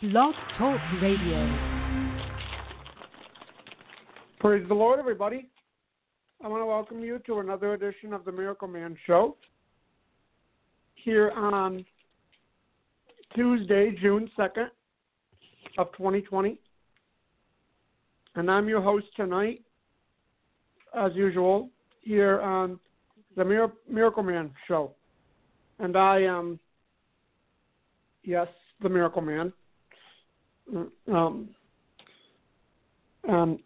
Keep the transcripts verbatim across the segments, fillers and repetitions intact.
Blog Talk Radio. Praise the Lord, everybody. I want to welcome you to another edition of the Miracle Man Show here on Tuesday, June second of twenty twenty. And I'm your host tonight, as usual, here on the Mir- Miracle Man Show. And I am, yes, the Miracle Man. Um, um,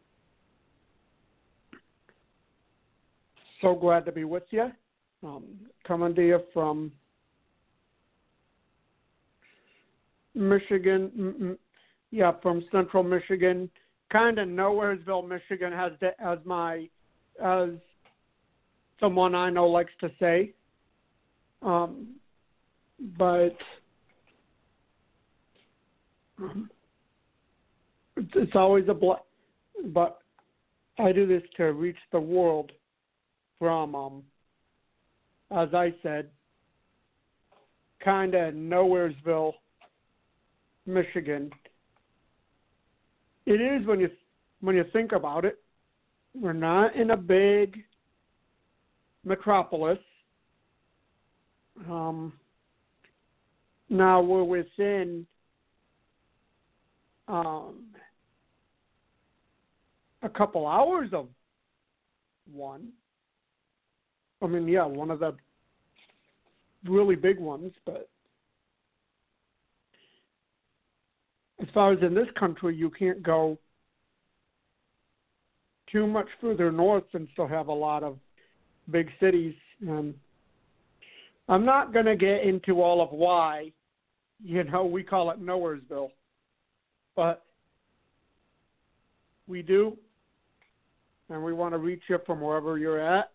so glad to be with you. Um, coming to you from Michigan, m- m- yeah, from Central Michigan, kind of Nowheresville, Michigan, as the, as my as someone I know likes to say. Um, but um, it's, it's always a bl- but I do this to reach the world from, um, as I said, kind of Nowheresville, Michigan. It is when you when you think about it. We're not in a big metropolis. Um, now we're within um, a couple hours of one. I mean, yeah, one of the really big ones, but as far as in this country, you can't go too much further north and still have a lot of big cities. And I'm not going to get into all of why, you know, we call it Nowheresville, but we do, and we want to reach you from wherever you're at.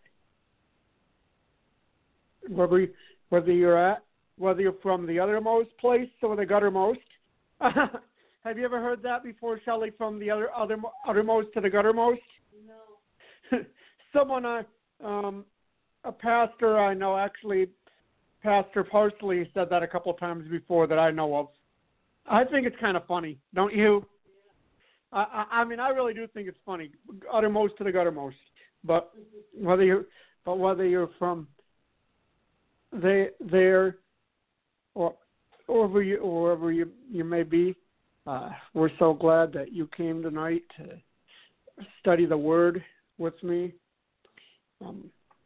Whether, whether you're at, whether you're from the uttermost place or the guttermost. Have you ever heard that before, Shelley, from the other, other uttermost to the guttermost? No. Someone, I, um, a pastor I know, actually, Pastor Parsley said that a couple times before that I know of. I think it's kind of funny, don't you? Yeah. I, I, I mean, I really do think it's funny, uttermost to the guttermost. But whether you're, but whether you're from they there or or wherever you or wherever you, you may be, uh, we're so glad that you came tonight to study the Word with me. Um,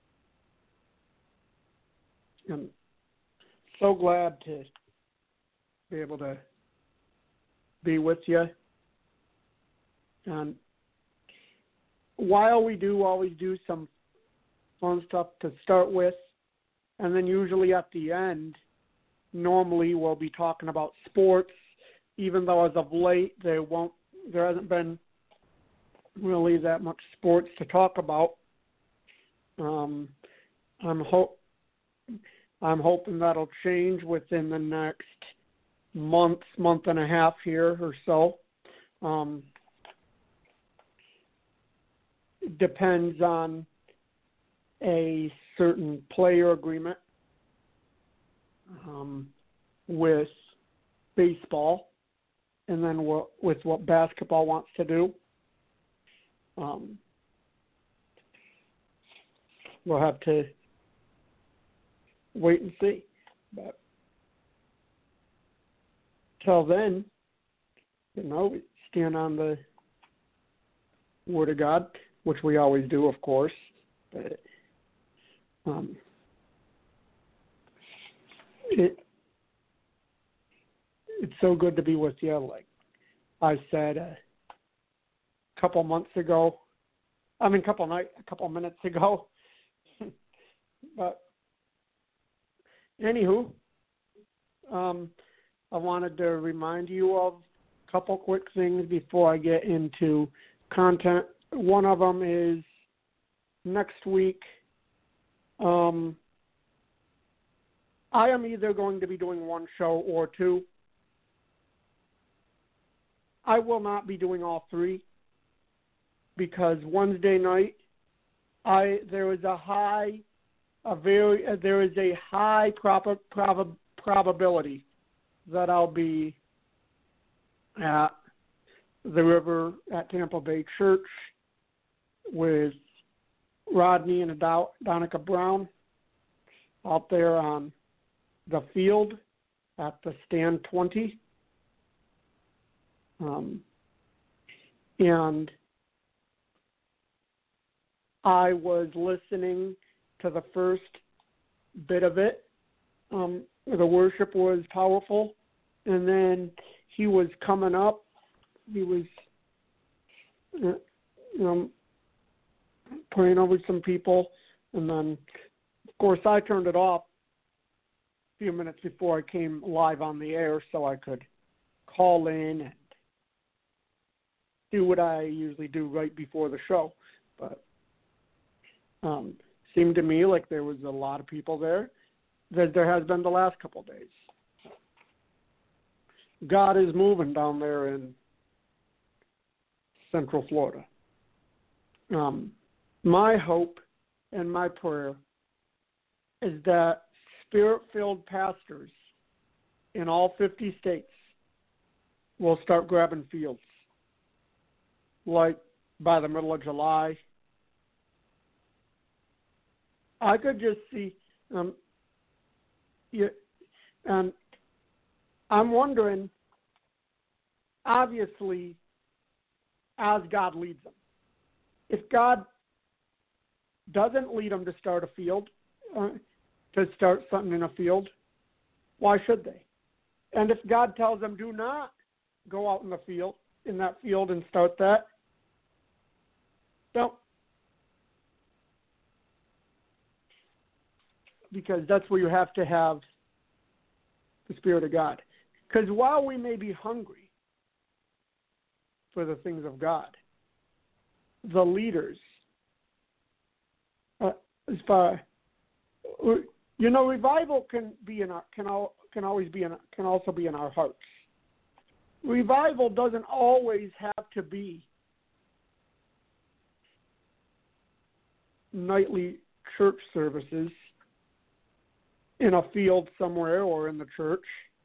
I'm so glad to be able to be with you. And while we do always do some fun stuff to start with, and then usually at the end, normally we'll be talking about sports, even though as of late there won't, there hasn't been really that much sports to talk about. Um, I'm hope I'm hoping that'll change within the next month, month and a half here or so. Um, it depends on a certain player agreement um, with baseball, and then what, with what basketball wants to do. Um, we'll have to wait and see. But till then, you know, we stand on the Word of God, which we always do, of course. But Um, it it's so good to be with you. Like I said a couple months ago, I mean, a couple night, a couple minutes ago. But anywho, um, I wanted to remind you of a couple quick things before I get into content. One of them is next week. Um, I am either going to be doing one show or two. I will not be doing all three because Wednesday night, I there is a high, a very uh, there is a high prob- prob- probability that I'll be at the river at Tampa Bay Church with Rodney and Donica Brown out there on the field at the stand twenty. Um, and I was listening to the first bit of it. Um, the worship was powerful. And then he was coming up. He was uh, um, praying over some people. And then, of course, I turned it off a few minutes before I came live on the air so I could call in and do what I usually do right before the show. But um, seemed to me like there was a lot of people there, that there has been the last couple of days. God is moving down there in Central Florida. Um, my hope and my prayer is that Spirit-filled pastors in all fifty states will start grabbing fields, like by the middle of July. I could just see, um, yeah, and I'm wondering, obviously, as God leads them. If God doesn't lead them to start a field, uh, to start something in a field, why should they? And if God tells them, do not go out in the field, in that field and start that, don't. Because that's where you have to have the Spirit of God. Because while we may be hungry for the things of God, the leaders, uh, as far, you know, revival can be in our, can al, can always be in, can also be in our hearts. Revival doesn't always have to be nightly church services in a field somewhere or in the church.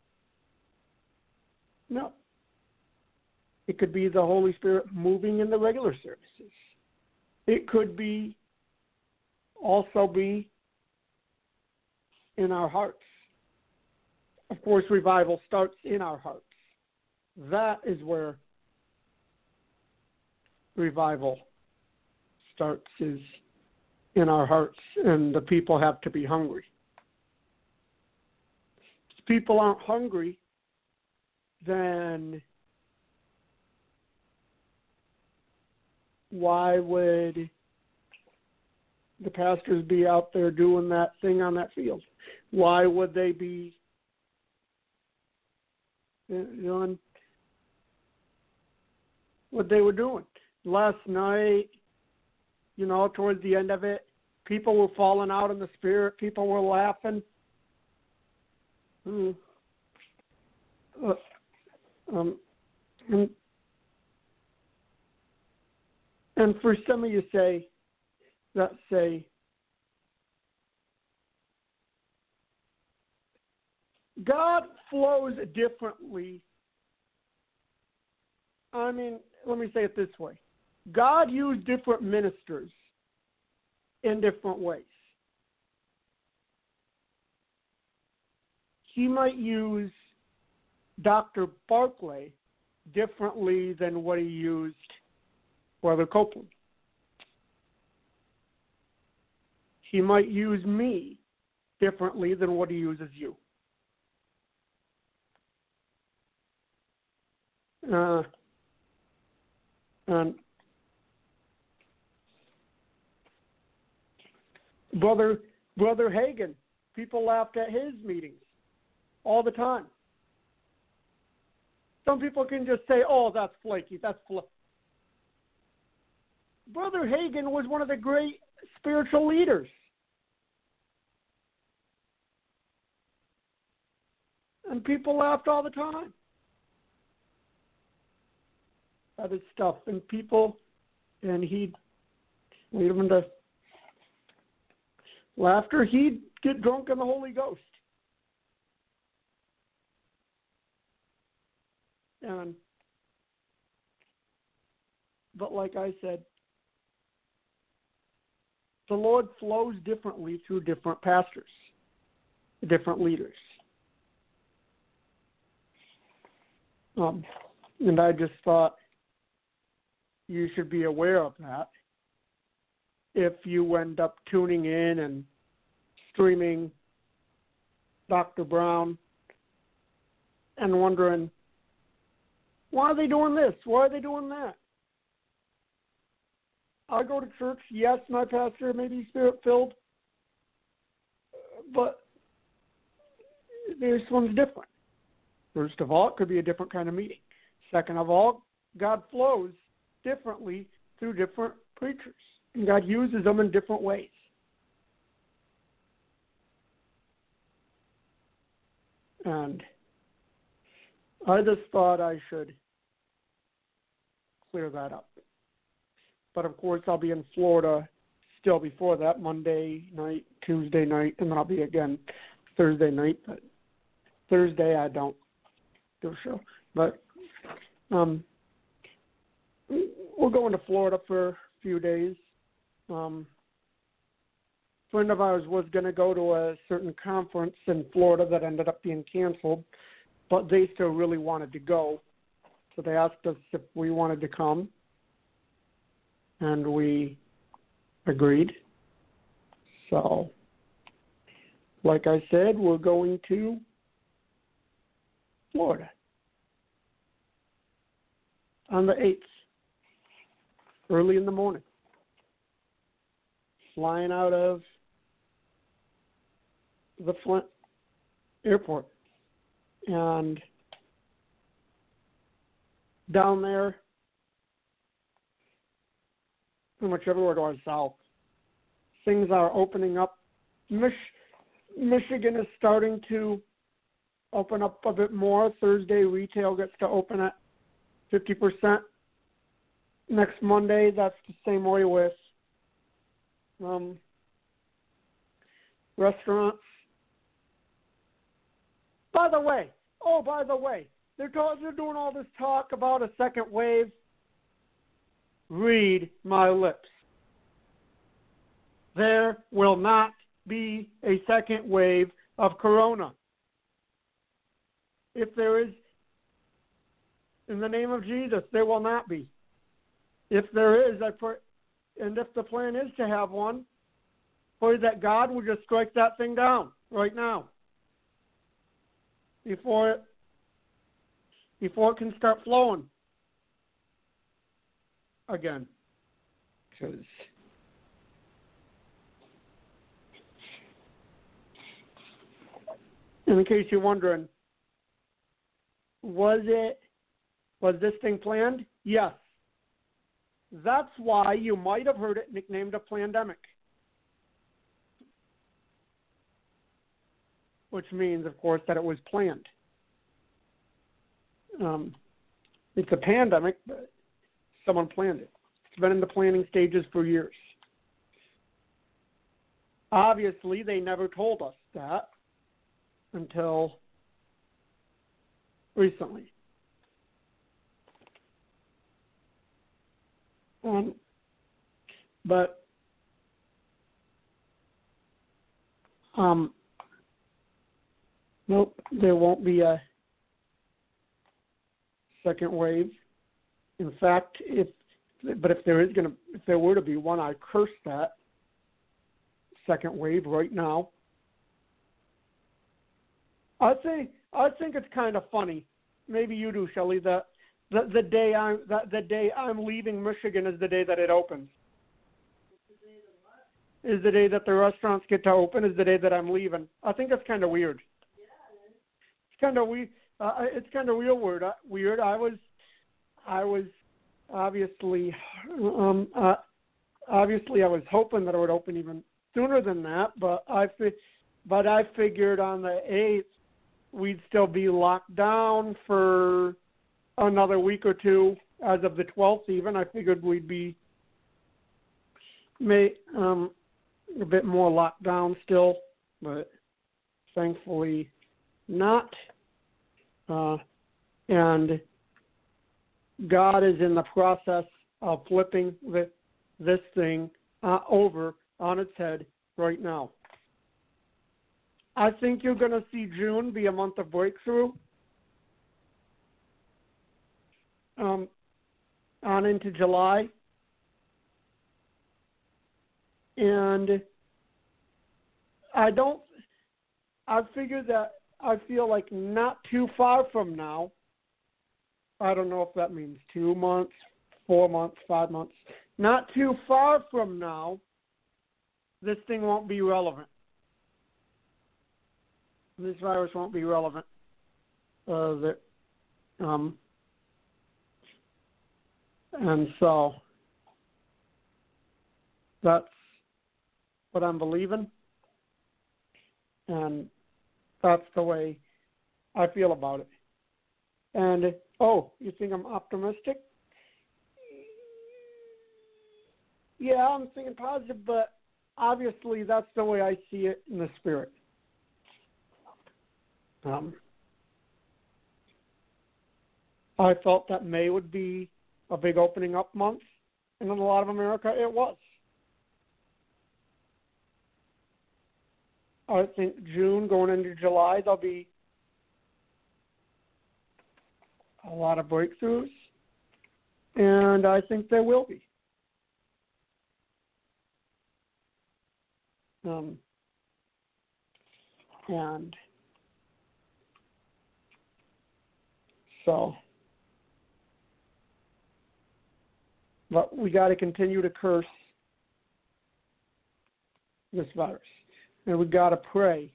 No. It could be the Holy Spirit moving in the regular services. It could be also be in our hearts. Of course, revival starts in our hearts. That is where revival starts, is in our hearts, and the people have to be hungry. If people aren't hungry, then why would the pastors be out there doing that thing on that field? Why would they be doing what they were doing? Last night, you know, towards the end of it, people were falling out in the spirit. People were laughing. Hmm. Uh, um, and, and for some of you say, that say, God flows differently. I mean, let me say it this way. God used different ministers in different ways. He might use Doctor Barclay differently than what he used Brother Copeland. He might use me differently than what he uses you. Uh, and Brother Brother Hagin, people laughed at his meetings all the time. Some people can just say, "Oh, that's flaky. That's flaky." Brother Hagin was one of the great spiritual leaders. And people laughed all the time at his stuff. And people, and he'd lead them into laughter. He'd get drunk in the Holy Ghost. And but like I said, the Lord flows differently through different pastors, different leaders. Um, and I just thought you should be aware of that if you end up tuning in and streaming Doctor Brown and wondering, why are they doing this? Why are they doing that? I go to church. Yes, my pastor may be spirit-filled, but this one's different. First of all, it could be a different kind of meeting. Second of all, God flows differently through different preachers, and God uses them in different ways. And I just thought I should clear that up. But, of course, I'll be in Florida still before that, Monday night, Tuesday night, and then I'll be again Thursday night. But Thursday I don't do a show. But um, we're going to Florida for a few days. Um, a friend of ours was going to go to a certain conference in Florida that ended up being canceled, but they still really wanted to go. So they asked us if we wanted to come. And we agreed. So, like I said, we're going to Florida on the eighth, early in the morning, flying out of the Flint airport. And down there, pretty much everywhere going south, things are opening up. Mich- Michigan is starting to open up a bit more. Thursday, retail gets to open at fifty percent. Next Monday, that's the same way with um, restaurants. By the way, oh, by the way, they're, talk- they're doing all this talk about a second wave. Read my lips. There will not be a second wave of corona. If there is, in the name of Jesus, there will not be. If there is, I pray, and if the plan is to have one, pray that God will just strike that thing down right now before it, before it can start flowing again. Because in case you're wondering, was it, was this thing planned? Yes. That's why you might have heard it nicknamed a plandemic. Which means, of course, that it was planned. Um, it's a pandemic, but someone planned it. It's been in the planning stages for years. Obviously, they never told us that until recently. Um, but um, nope, there won't be a second wave. In fact, if but if there is going to, if there were to be one, I curse that second wave right now. I think I think it's kind of funny. Maybe you do, Shelley. That the, the day I'm that the day I'm leaving Michigan is the day that it opens. Is the day that the restaurants get to open. Is the day that I'm leaving. I think that's kind of weird. Yeah, it's kind of we. Uh, it's kind of real weird. Uh, weird. I was, I was obviously, um, uh, obviously I was hoping that it would open even sooner than that. But I, fi- but I figured on the eighth we'd still be locked down for another week or two. As of the twelfth, even I figured we'd be, may um, a bit more locked down still, but thankfully not. Uh, and God is in the process of flipping the, this thing uh, over on its head right now. I think you're going to see June be a month of breakthrough um, on into July. And I don't, I figure that I feel like not too far from now, I don't know if that means two months, four months, five months, not too far from now, this thing won't be relevant. This virus won't be relevant. Uh, that, um, and so that's what I'm believing, and that's the way I feel about it. And, oh, you think I'm optimistic? Yeah, I'm thinking positive, but obviously that's the way I see it in the spirit. Um, I felt that May would be a big opening up month, and in a lot of America it was. I think June going into July, there'll be a lot of breakthroughs, and I think there will be. Um, and so, but we got to continue to curse this virus. And we got to pray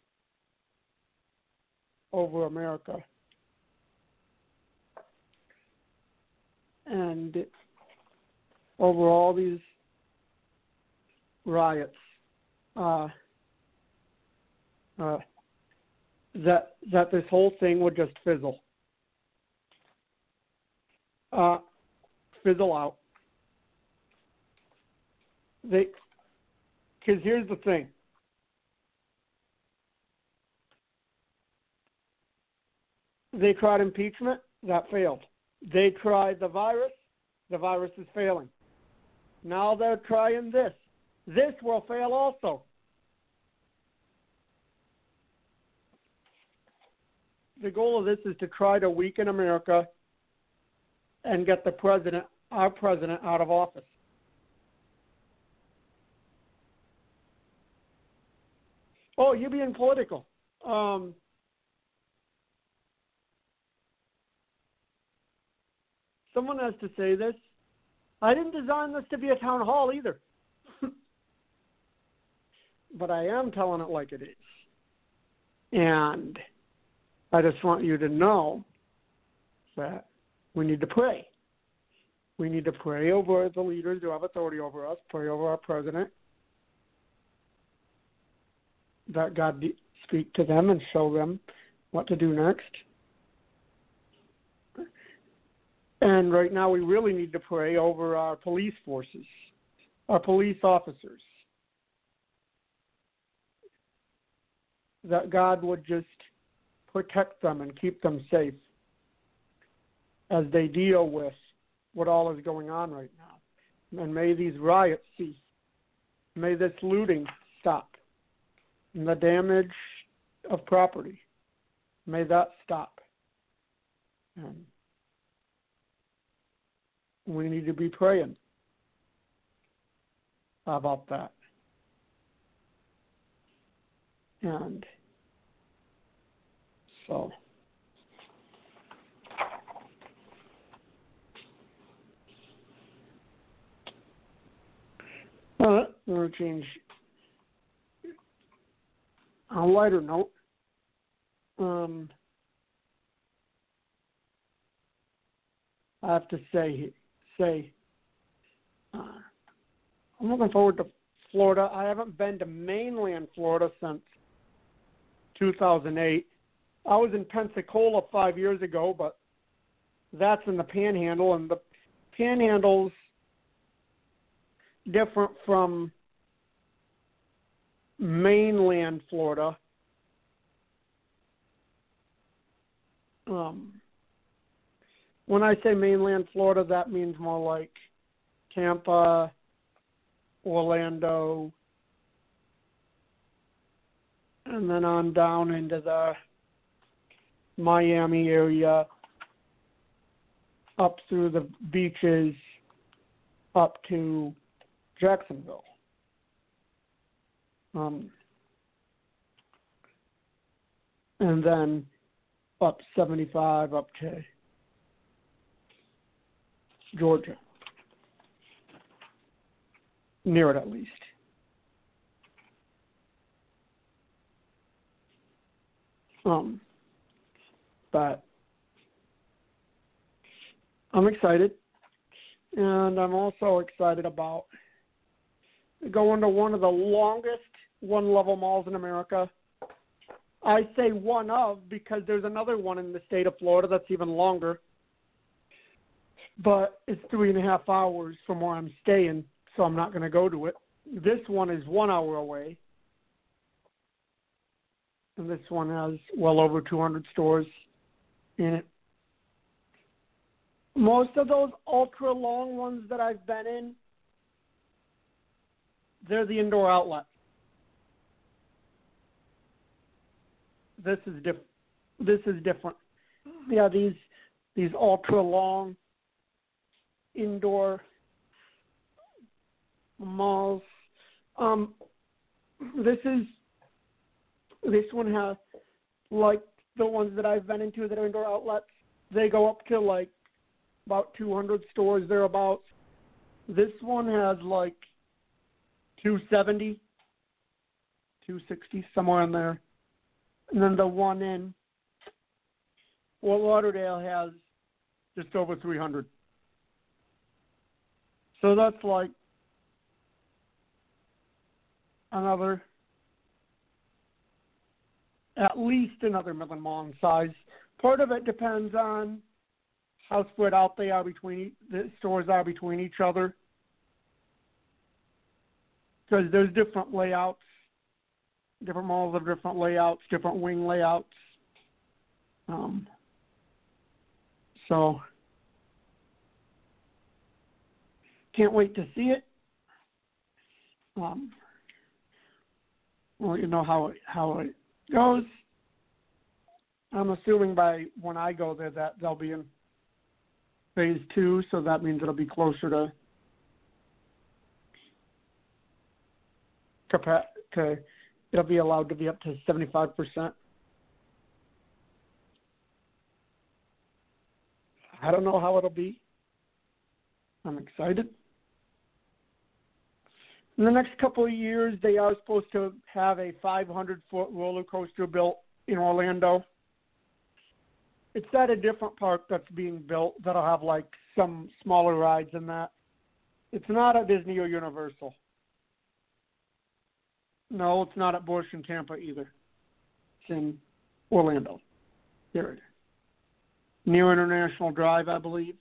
over America. And over all these riots, uh, uh, that that this whole thing would just fizzle, uh, fizzle out. They, because here's the thing. They tried impeachment, that failed. They tried the virus, the virus is failing. Now they're trying this. This will fail also. The goal of this is to try to weaken America and get the president, our president, out of office. Oh, you're being political. Um, Someone has to say this. I didn't design this to be a town hall either. But I am telling it like it is. And I just want you to know that we need to pray. We need to pray over the leaders who have authority over us, pray over our president, that God speak to them and show them what to do next. And right now we really need to pray over our police forces, our police officers, that God would just protect them and keep them safe as they deal with what all is going on right now. And may these riots cease. May this looting stop. And the damage of property, may that stop. And we need to be praying about that. And so, uh, I'm going to change. On a lighter note, um, I have to say, say, uh, I'm looking forward to Florida. I haven't been to mainland Florida since two thousand eight. I was in Pensacola five years ago, but that's in the Panhandle, and the Panhandle's different from mainland Florida. Um, when I say mainland Florida, that means more like Tampa, Orlando, and then on down into the Miami area, up through the beaches, up to Jacksonville. Um, and then up seventy-five up to Georgia. Near it, at least. Um, but I'm excited, and I'm also excited about going to one of the longest one-level malls in America. I say one of because there's another one in the state of Florida that's even longer, but it's three and a half hours from where I'm staying, so I'm not going to go to it. This one is one hour away, and this one has well over two hundred stores in it. Most of those ultra-long ones that I've been in, they're the indoor outlets. This is different. This is different. Yeah, these these ultra-long indoor malls. Um, this is this one has, like the ones that I've been into that are indoor outlets, they go up to like about two hundred stores thereabouts. This one has like two seventy, two sixty, somewhere in there. And then the one in Fort Lauderdale has just over three hundred. So that's like another, at least another Midland Mall in size. Part of it depends on how spread out they are between, the stores are between each other. Because there's different layouts. Different malls have different layouts, different wing layouts. Um, so, can't wait to see it. Um, well, you know how it, how it goes. I'm assuming by when I go there that they'll be in phase two, so that means it'll be closer to capa- to it'll be allowed to be up to seventy-five percent. I don't know how it'll be. I'm excited. In the next couple of years, they are supposed to have a five hundred foot roller coaster built in Orlando. It's at a different park that's being built that'll have like some smaller rides than that. It's not at Disney or Universal. No, it's not at Busch and Tampa either. It's in Orlando. There it is. Near International Drive, I believe.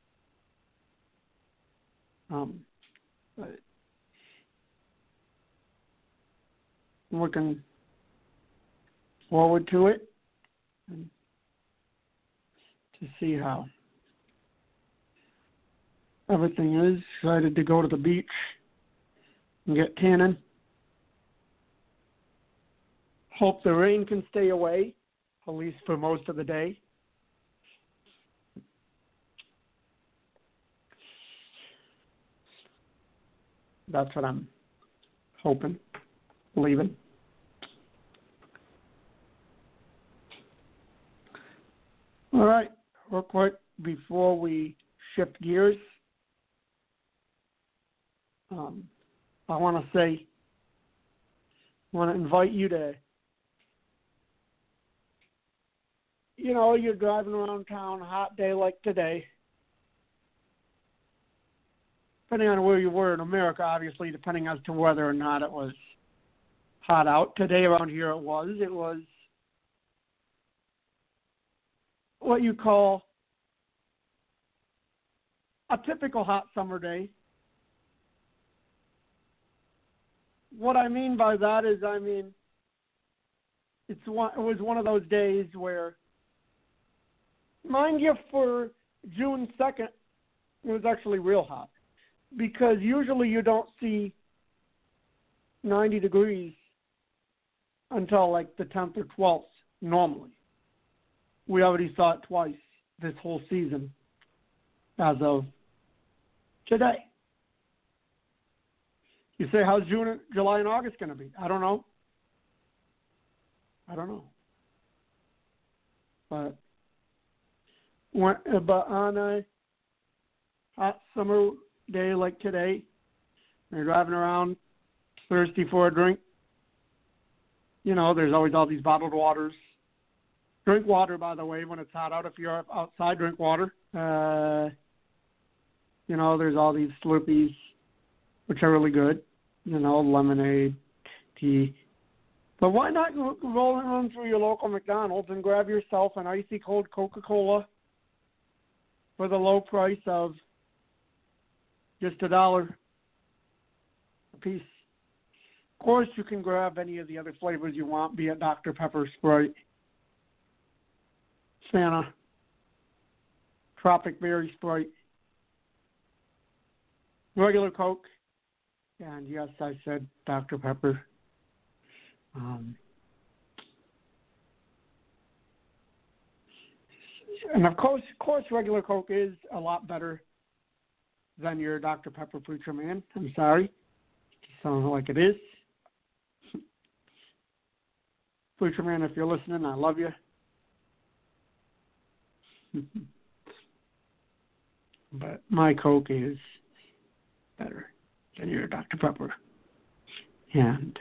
Um, but I'm looking forward to it and to see how everything is. Excited to go to the beach and get tanning. Hope the rain can stay away, at least for most of the day. That's what I'm hoping, believing. All right, real quick before we shift gears, um, I want to say, I want to invite you to, you know, you're driving around town, a hot day like today. Depending on where you were in America, obviously, depending as to whether or not it was hot out. Today around here it was. It was what you call a typical hot summer day. What I mean by that is, I mean, it's one, it was one of those days where, mind you, for June second, it was actually real hot. because usually you don't see ninety degrees until like the tenth or twelfth normally. We already saw it twice this whole season as of today. You say, how's June, July, and August going to be? I don't know. I don't know. But, when, but on a hot summer day like today, you're driving around thirsty for a drink. You know, there's always all these bottled waters. Drink water, by the way, when it's hot out. If you're outside, drink water. Uh, you know, there's all these Slurpees, which are really good. You know, lemonade, tea. But why not go rolling on through your local McDonald's and grab yourself an icy cold Coca-Cola for the low price of just a dollar a piece? Of course, you can grab any of the other flavors you want, be it Doctor Pepper, Sprite, Fanta, Tropic Berry Sprite, regular Coke, and yes, I said Doctor Pepper. Um, and of course, of course, regular Coke is a lot better than your Doctor Pepper Preacher Man. I'm sorry. It sounds like it is. Preacher Man, if you're listening, I love you. But my Coke is better than your Doctor Pepper. And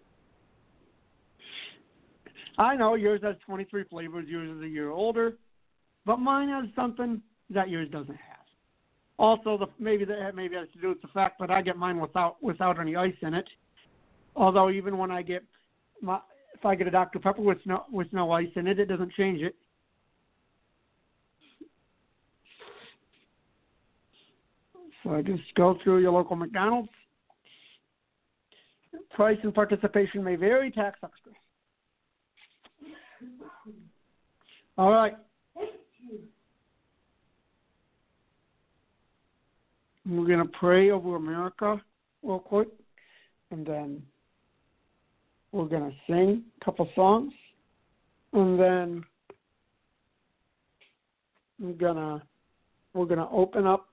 I know yours has twenty-three flavors, yours is a year older, but mine has something that yours doesn't have. Also, the, maybe that maybe has to do with the fact that I get mine without without any ice in it. Although even when I get my, if I get a Doctor Pepper with no with no ice in it, it doesn't change it. So I just go through your local McDonald's. Price and participation may vary. Tax extra. All right. We're going to pray over America real quick, and then we're going to sing a couple songs, and then we're going to we're going to open up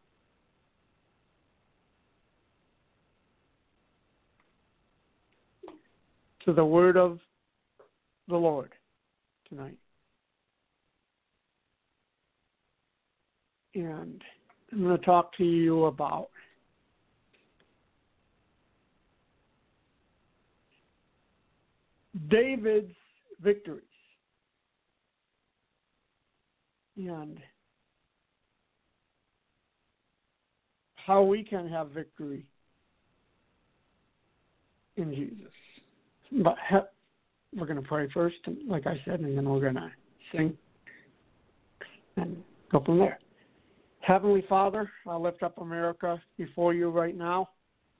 to the word of the Lord tonight. And I'm going to talk to you about David's victories and how we can have victory in Jesus. But we're going to pray first, like I said, and then we're going to sing and go from there. Heavenly Father, I lift up America before you right now.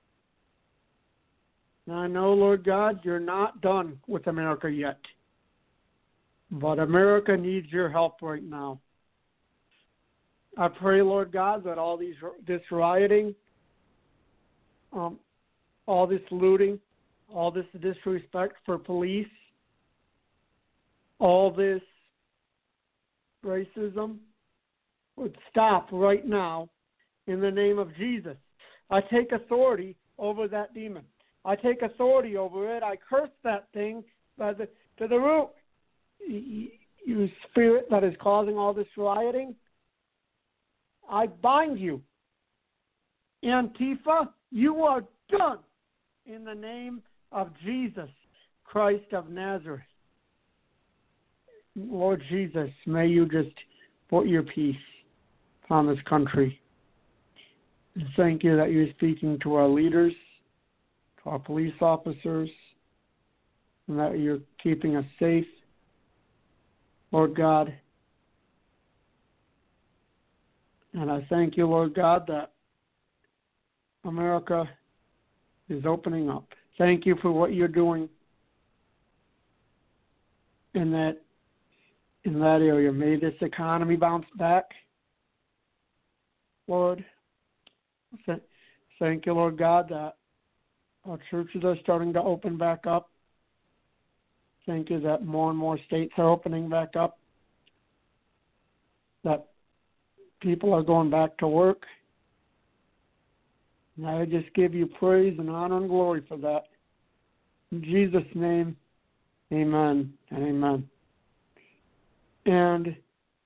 And I know, Lord God, you're not done with America yet. But America needs your help right now. I pray, Lord God, that all these this rioting, um, all this looting, all this disrespect for police, all this racism would stop right now in the name of Jesus. I take authority over that demon. I take authority over it. I curse that thing by the, to the root. You spirit that is causing all this rioting, I bind you. Antifa, you are done in the name of Jesus Christ of Nazareth. Lord Jesus, may you just put your peace upon this country. And thank you that you're speaking to our leaders, to our police officers, and that you're keeping us safe. Lord God, and I thank you, Lord God, that America is opening up. Thank you for what you're doing in that in that area. May this economy bounce back, Lord. thank you, Lord God, that our churches are starting to open back up. Thank you that more and more states are opening back up, that people are going back to work. And I just give you praise and honor and glory for that. In Jesus' name, amen and amen. And it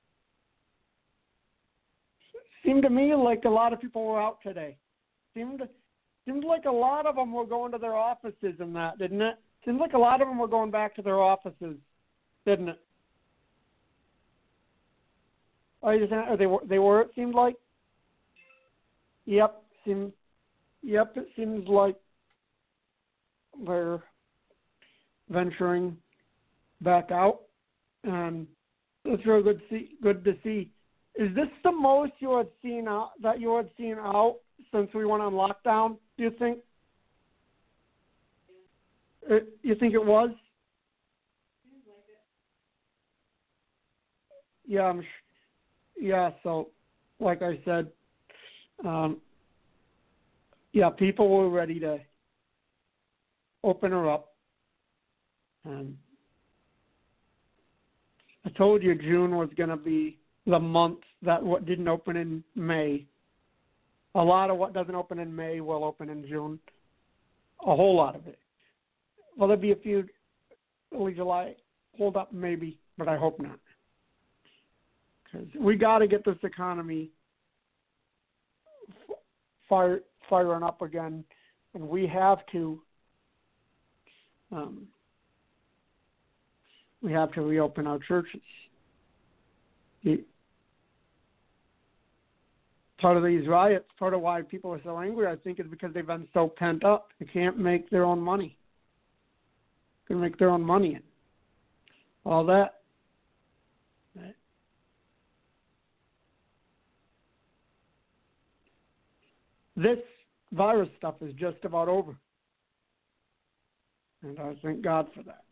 seemed to me like a lot of people were out today. Seemed seemed like a lot of them were going to their offices and that, didn't it? Seems like a lot of them were going back to their offices, didn't it? Or just, or they were, they were, it seemed like? Yep, seemed, yep, it seems like they're venturing back out, and it's really good to see. Good to see. Is this the most you had seen out, that you had seen out since we went on lockdown, do you think? It, you think it was? Seems like it. Yeah, I'm sh- yeah. So, like I said, um, yeah, people were ready to open her up, and I told you June was going to be the month that what didn't open in May. A lot of what doesn't open in May will open in June. A whole lot of it. Well, there'll be a few early July hold up maybe, but I hope not. Because we got to get this economy fire, firing up again, and we have to. Um, we have to reopen our churches. The, part of these riots, part of why people are so angry, I think, is because they've been so pent up. They can't make their own money. Can make their own money in all that. This virus stuff is just about over, and I thank God for that.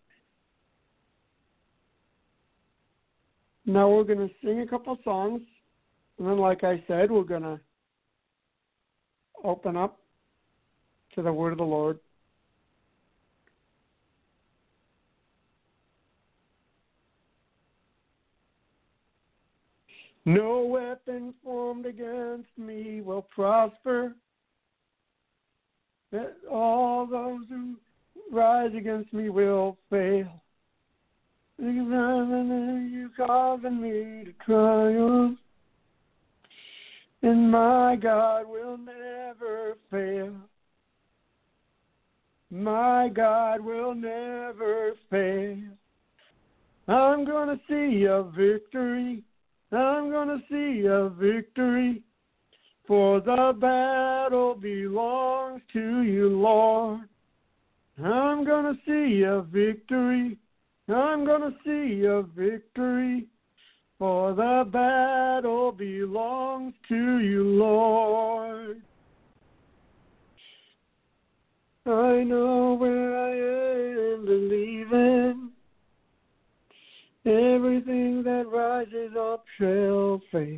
Now we're going to sing a couple songs, and then, like I said, we're going to open up to the word of the Lord. No weapon formed against me will prosper. That all those who rise against me will fail. You causing me to triumph, and my God will never fail. My God will never fail. I'm going to see a victory. I'm going to see a victory, for the battle belongs to you, Lord. I'm going to see a victory. I'm going to see a victory, for the battle belongs to you, Lord. I know where I am believing. Everything that rises up shall fail.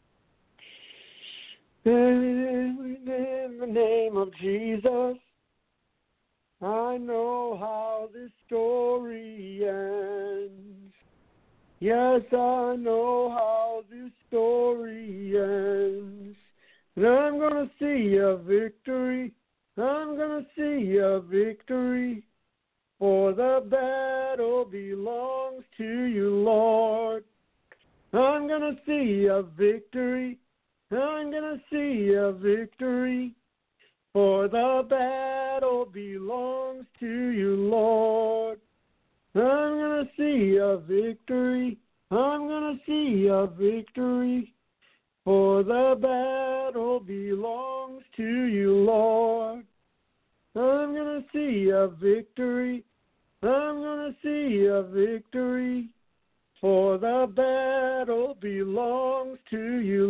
In the name of Jesus, I know how this story ends. Yes, I know how this story ends. And I'm going to see a victory. I'm going to see a victory. For the battle belongs to you, Lord. I'm going to see a victory. I'm going to see a victory. For the battle belongs to you, Lord. I'm going to see a victory. I'm going to see a victory. For the battle belongs to you, Lord. I'm going to see a victory. I'm going to see a victory. For the battle belongs to you,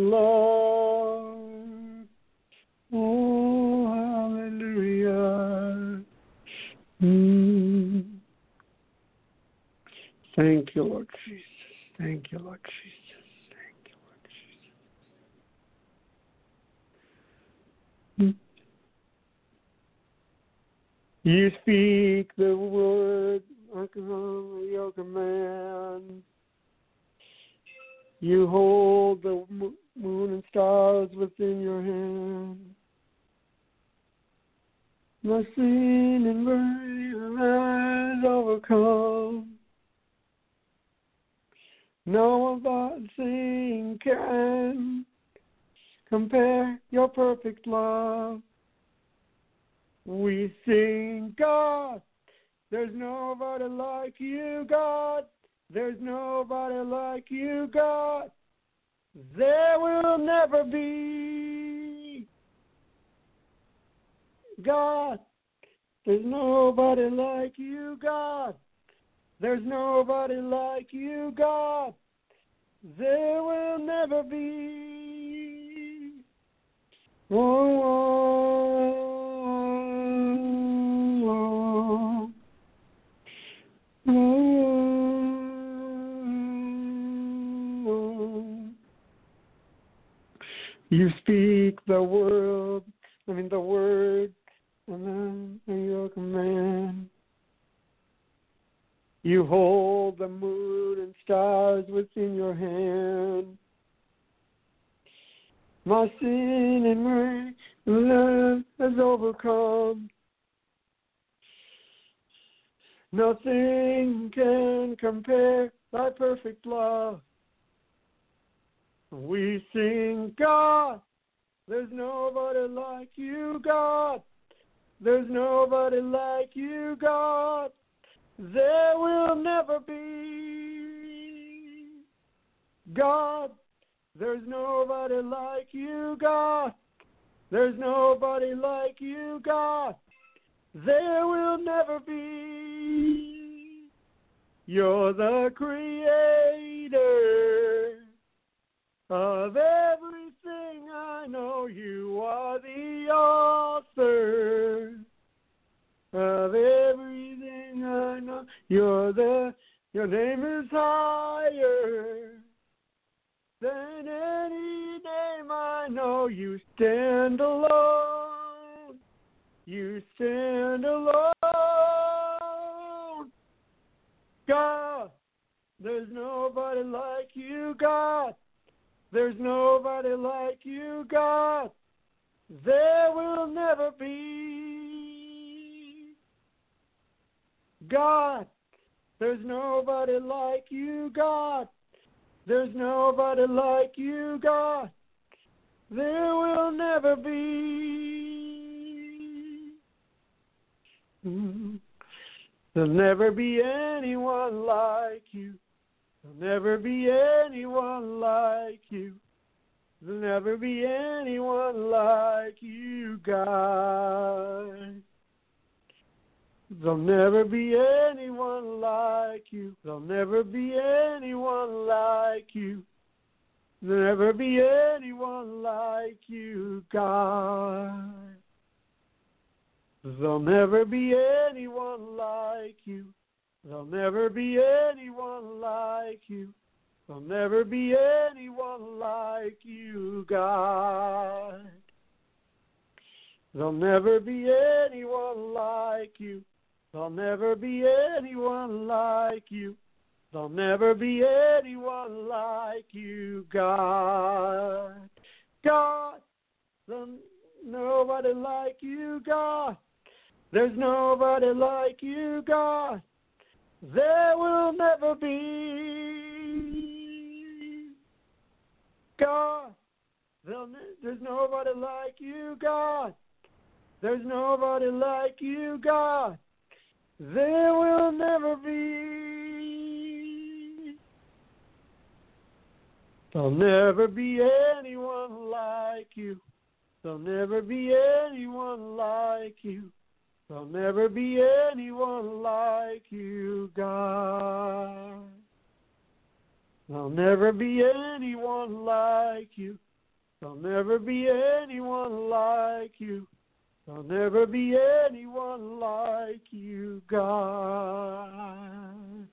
Lord. Oh, hallelujah. Mm. Thank you, Lord Jesus. Thank you, Lord Jesus. Thank you, Lord Jesus. Mm. You speak the word like your command. You hold the moon and stars within your hand. My sin and burden has overcome. No one thing can compare your perfect love. We sing, God, there's nobody like you, God. There's nobody like you, God. There will never be. God, there's nobody like you, God. There's nobody like you, God. There will never be. Oh, oh, oh, oh. You speak the word, I mean the word, and then your command. You hold the moon and stars within your hand. My sin and love has overcome. Nothing can compare thy perfect love. We sing, God, there's nobody like you, God. There's nobody like you, God. There will never be. God, there's nobody like you, God. There's nobody like you, God. There will never be. You're the creator of everything I know. You are the author of everything I know. You're the, your name is higher than any name I know. You stand alone. You stand alone. God, there's nobody like you, God. There's nobody like you, God. There will never be. God, there's nobody like you, God. There's nobody like you, God. There will never be. There'll never be anyone like you. There'll never be anyone like you. There'll never be anyone like you, God. There'll never be anyone like you. There'll never be anyone like you. There'll never be anyone like you, God. There'll never be anyone like you. There'll never be anyone like you. There'll never be anyone like you, God. There'll never be anyone like you. There'll never be anyone like you. There'll never be anyone like you, God. God, there'll nobody like you, God. There's nobody like you, God. There will never be. God, there's nobody like you, God. There's nobody like you, God. There will never be. There'll never be anyone like you. There'll never be anyone like you. There'll never be anyone like you, God. There'll never be anyone like you. There'll never be anyone like you. There'll never be anyone like you, God.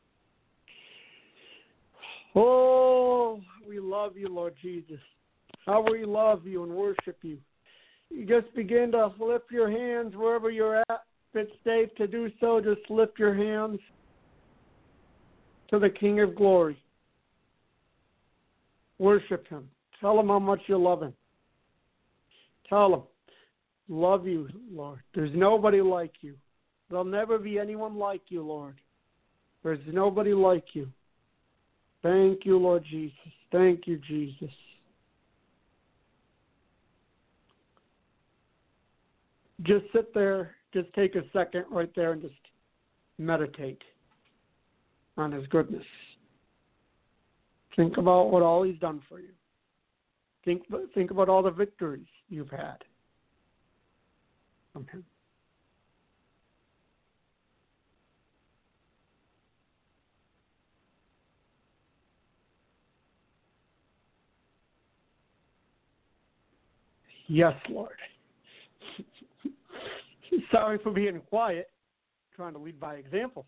Oh, we love you, Lord Jesus. How we love you and worship you. You just begin to lift your hands wherever you're at. it's safe to do so, just lift your hands to the King of Glory. Worship him. Tell him how much you love him. Tell him, love you, Lord. There's nobody like you. There'll never be anyone like you, Lord. There's nobody like you. Thank you, Lord Jesus. Thank you, Jesus. Just sit there, just take a second right there and just meditate on his goodness. Think about what all he's done for you. Think, think about all the victories you've had from him. Yes, Lord. Sorry for being quiet, trying to lead by example.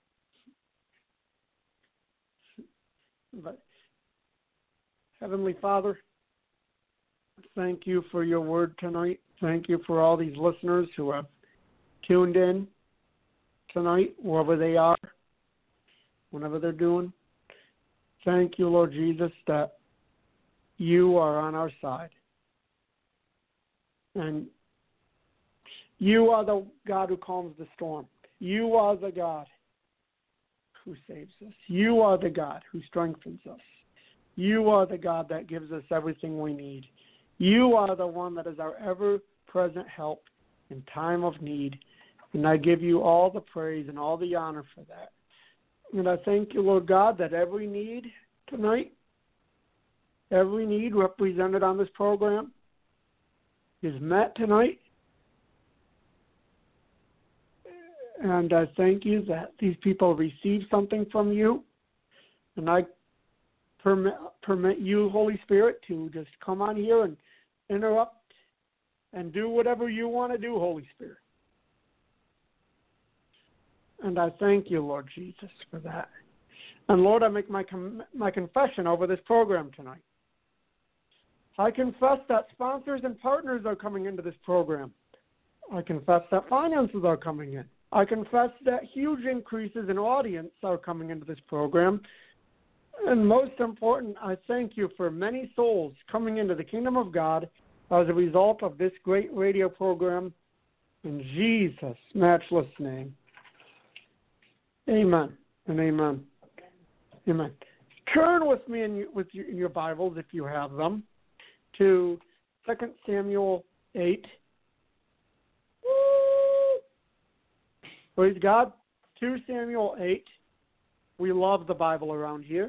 But Heavenly Father, thank you for your word tonight. Thank you for all these listeners who have tuned in tonight, wherever they are, whatever they're doing. Thank you, Lord Jesus, that you are on our side. And you are the God who calms the storm. You are the God who saves us. You are the God who strengthens us. You are the God that gives us everything we need. You are the one that is our ever-present help in time of need. And I give you all the praise and all the honor for that. And I thank you, Lord God, that every need tonight, every need represented on this program is met tonight. And I thank you that these people receive something from you. And I permit, permit you, Holy Spirit, to just come on here and interrupt and do whatever you want to do, Holy Spirit. And I thank you, Lord Jesus, for that. And Lord, I make my com- my confession over this program tonight. I confess that sponsors and partners are coming into this program. I confess that finances are coming in. I confess that huge increases in audience are coming into this program. And most important, I thank you for many souls coming into the kingdom of God as a result of this great radio program. In Jesus' matchless name. Amen and amen. Amen. Turn with me in, with your, in your Bibles, if you have them, to Second Samuel eight. Woo! Praise God. Second Samuel eight. We love the Bible around here.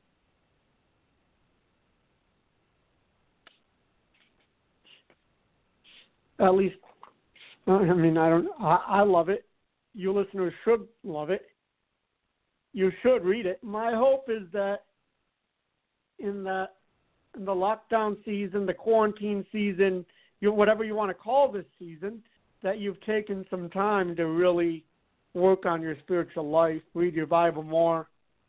At least, I mean, I don't. I, I love it. You listeners should love it. You should read it. My hope is that in the in the lockdown season, the quarantine season, you, whatever you want to call this season, that you've taken some time to really work on your spiritual life, read your Bible more.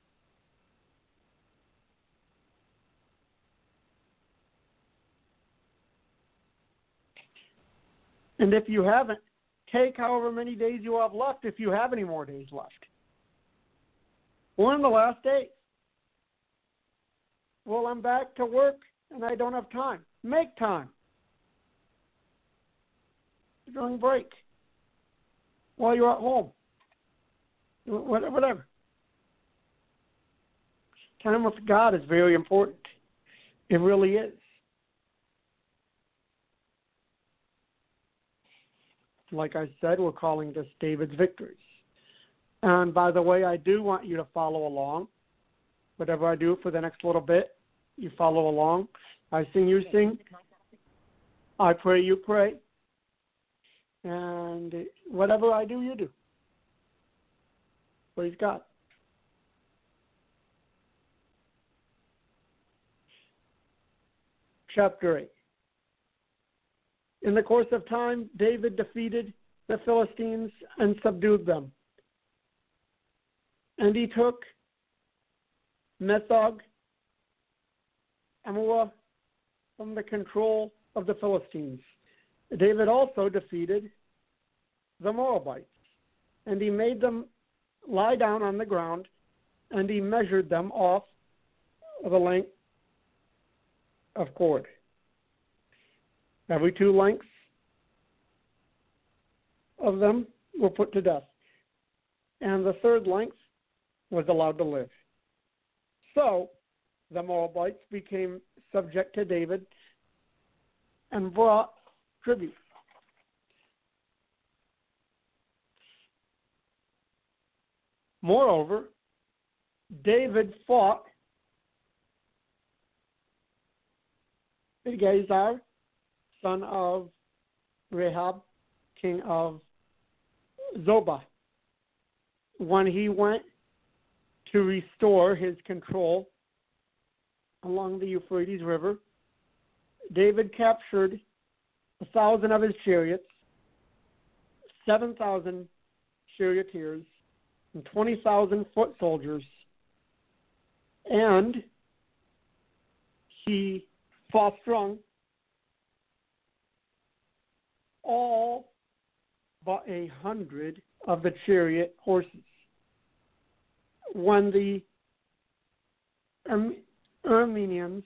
And if you haven't, take however many days you have left, if you have any more days left. We're in the last days. Well, I'm back to work and I don't have time. Make time. During break. While you're at home. Whatever. Time with God is very important. It really is. Like I said, we're calling this David's Victories. And by the way, I do want you to follow along. Whatever I do for the next little bit, you follow along. I sing, you sing. I pray, you pray. And whatever I do, you do. Praise God. Chapter eight. In the course of time, David defeated the Philistines and subdued them. And he took Methog, Amua from the control of the Philistines. David also defeated the Moabites and he made them lie down on the ground, and he measured them off of a length of cord. Every two lengths of them were put to death, and the third length was allowed to live. So the Moabites became subject to David and brought tribute. Moreover, David fought Gezer, son of Rahab, king of Zobah, when he went to restore his control along the Euphrates River. David captured a thousand of his chariots, seven thousand charioteers, and twenty thousand foot soldiers, and he fought strong all but a hundred of the chariot horses. When the Arm- Armenians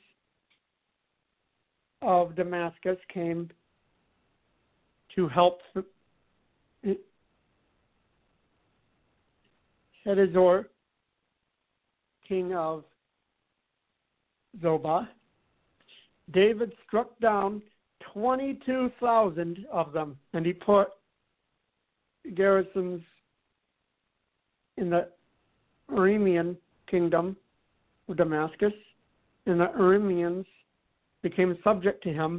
of Damascus came to help Hadazor, king of Zobah, David struck down twenty-two thousand of them, and he put garrisons in the Aramean kingdom of Damascus, and the Arameans became subject to him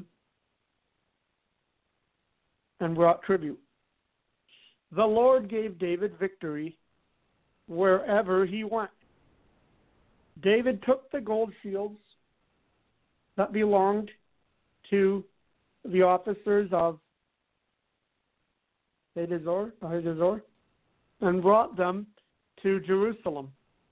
and brought tribute. The Lord gave David victory wherever he went. David took the gold shields that belonged to the officers of Hadazor, Hadazor and brought them to Jerusalem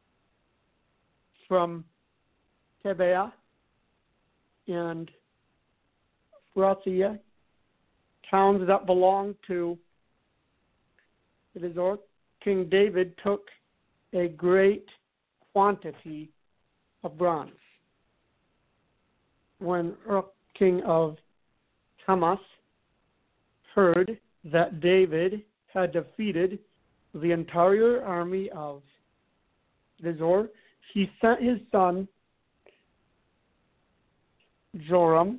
from Gibeah and Rathia, towns that belonged to Hadazor. King David took a great quantity of bronze. When Uruk, king of Hamath, heard that David had defeated the entire army of Hadazor, he sent his son Joram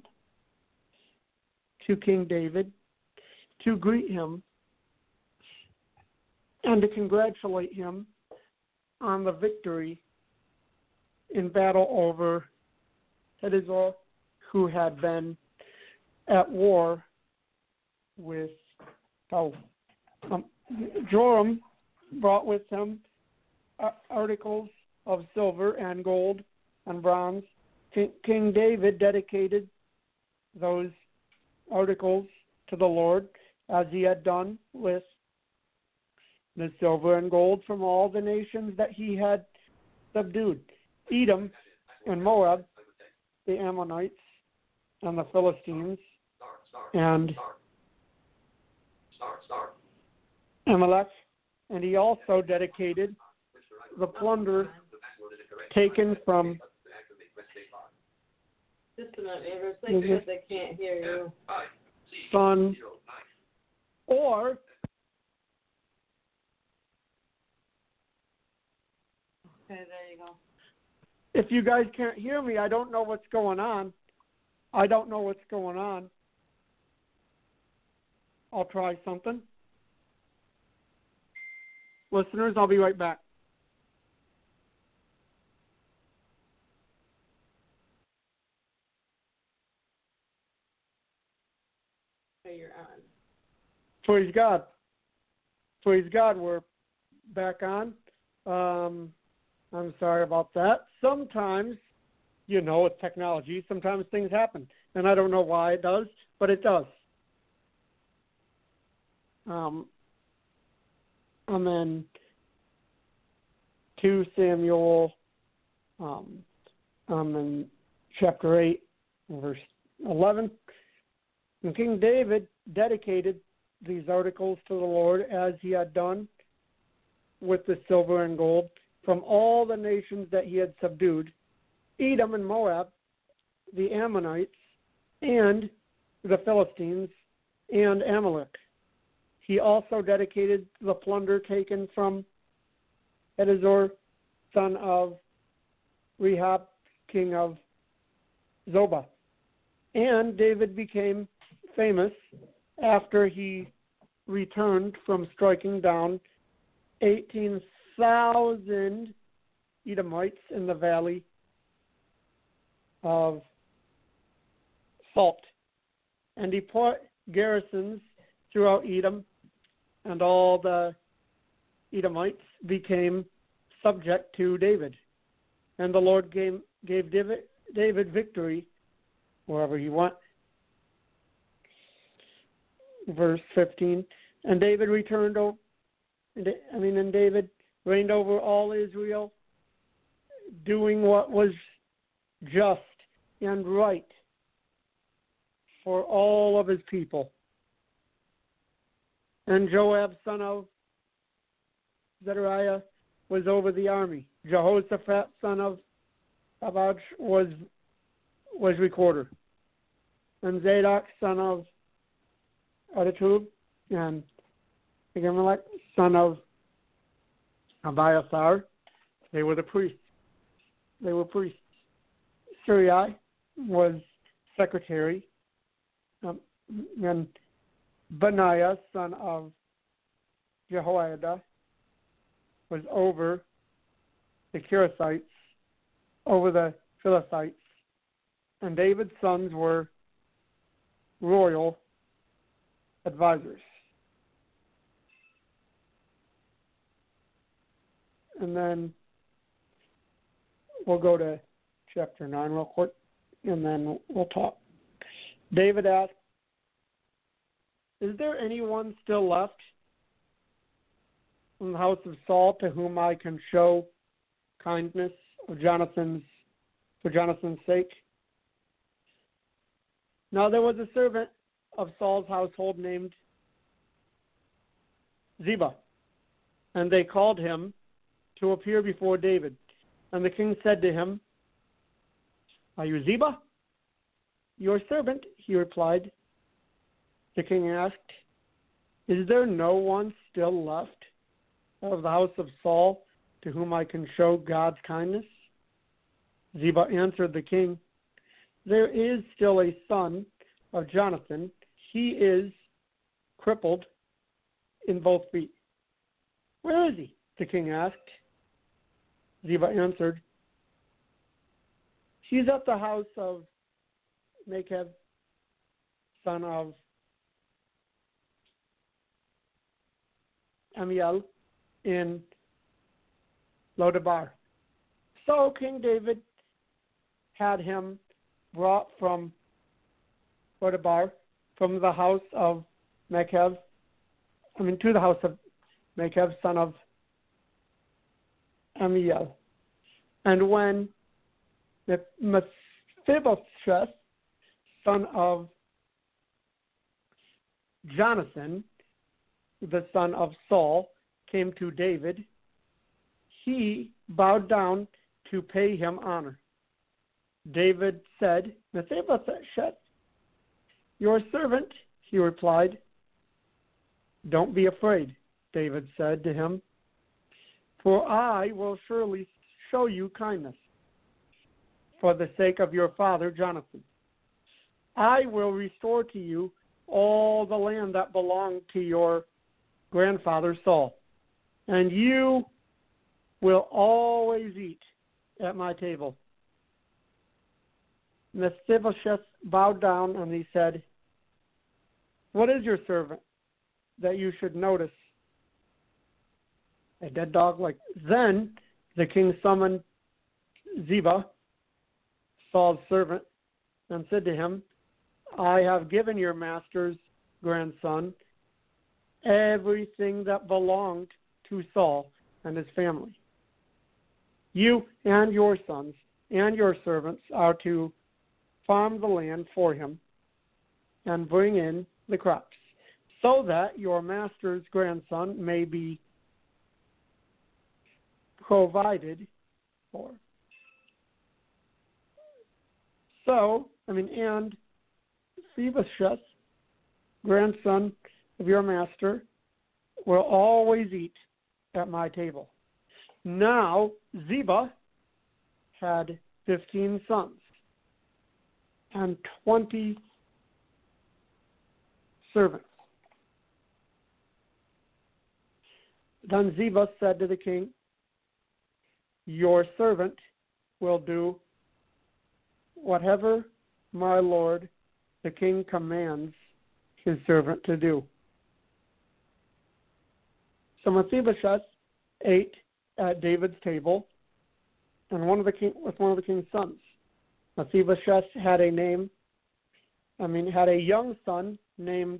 to King David to greet him and to congratulate him on the victory in battle over Hadazor, who had been at war with oh, um, Joram brought with him uh, articles of silver and gold and bronze. King, King David dedicated those articles to the Lord, as he had done with the silver and gold from all the nations that he had subdued: Edom and Moab, the Ammonites and the Philistines, and Amalek. And he also dedicated the plunder taken from Just a minute, neighbors. They because they can't hear you. son or Okay, there you go. if you guys can't hear me, I don't know what's going on. I don't know what's going on. I'll try something. Listeners, I'll be right back. Okay, you're on. Praise God. Praise God, we're back on. Um, I'm sorry about that. Sometimes, you know, with technology, sometimes things happen. And I don't know why it does, but it does. Um, I'm in two Samuel, um, I'm in chapter eight, verse eleven. And King David dedicated these articles to the Lord as he had done with the silver and gold from all the nations that he had subdued, Edom and Moab, the Ammonites, and the Philistines, and Amalek. He also dedicated the plunder taken from Edazor, son of Rehab, king of Zobah. And David became famous after he returned from striking down eighteen thousand Edomites in the valley of Salt. And he put garrisons throughout Edom, and all the Edomites became subject to David. And the Lord gave, gave David, David victory wherever he went. Verse fifteen. And David returned over, I mean, and David reigned over all Israel, doing what was just and right for all of his people. And Joab, son of Zechariah, was over the army. Jehoshaphat, son of Abaj, was was recorder. And Zadok, son of Ahitub, and Ahimelech, son of Abiathar, they were the priests. They were priests. Suriah was secretary, um, and Benaiah, son of Jehoiada, was over the Kerethites, over the Philistines, and David's sons were royal advisors. And then we'll go to chapter nine real quick, and then we'll talk. David asked, "Is there anyone still left from the house of Saul to whom I can show kindness of Jonathan's for Jonathan's sake?" Now there was a servant of Saul's household named Ziba, and they called him to appear before David. And the king said to him, "Are you Ziba?" "Your servant," he replied. The king asked, "Is there no one still left of the house of Saul to whom I can show God's kindness?" Ziba answered the king, "There is still a son of Jonathan. He is crippled in both feet." "Where is he?" the king asked. Ziba answered, "He's at the house of Machir, son of Amiel, in Lodabar." So King David had him brought from Lodabar, from the house of Machir, I mean to the house of Machir, son of Amiel. And when Mephibosheth, son of Jonathan, the son of Saul, came to David, he bowed down to pay him honor. David said, "Mephibosheth, your servant," he replied. "Don't be afraid," David said to him, "for I will surely show you kindness for the sake of your father Jonathan. I will restore to you all the land that belonged to your grandfather Saul, and you will always eat at my table." Mephibosheth bowed down, and he said, "What is your servant that you should notice a dead dog like?" Then the king summoned Ziba, Saul's servant, and said to him, "I have given your master's grandson everything that belonged to Saul and his family. You and your sons and your servants are to farm the land for him and bring in the crops, so that your master's grandson may be provided for. So, I mean, and Mephibosheth, grandson of your master, will always eat at my table. Now, Ziba had fifteen sons and twenty servants. Then Ziba said to the king, your servant will do whatever my lord the king commands his servant to do. So Mephibosheth ate at David's table, and one of the king, with one of the king's sons. Mephibosheth had a name, I mean, had a young son named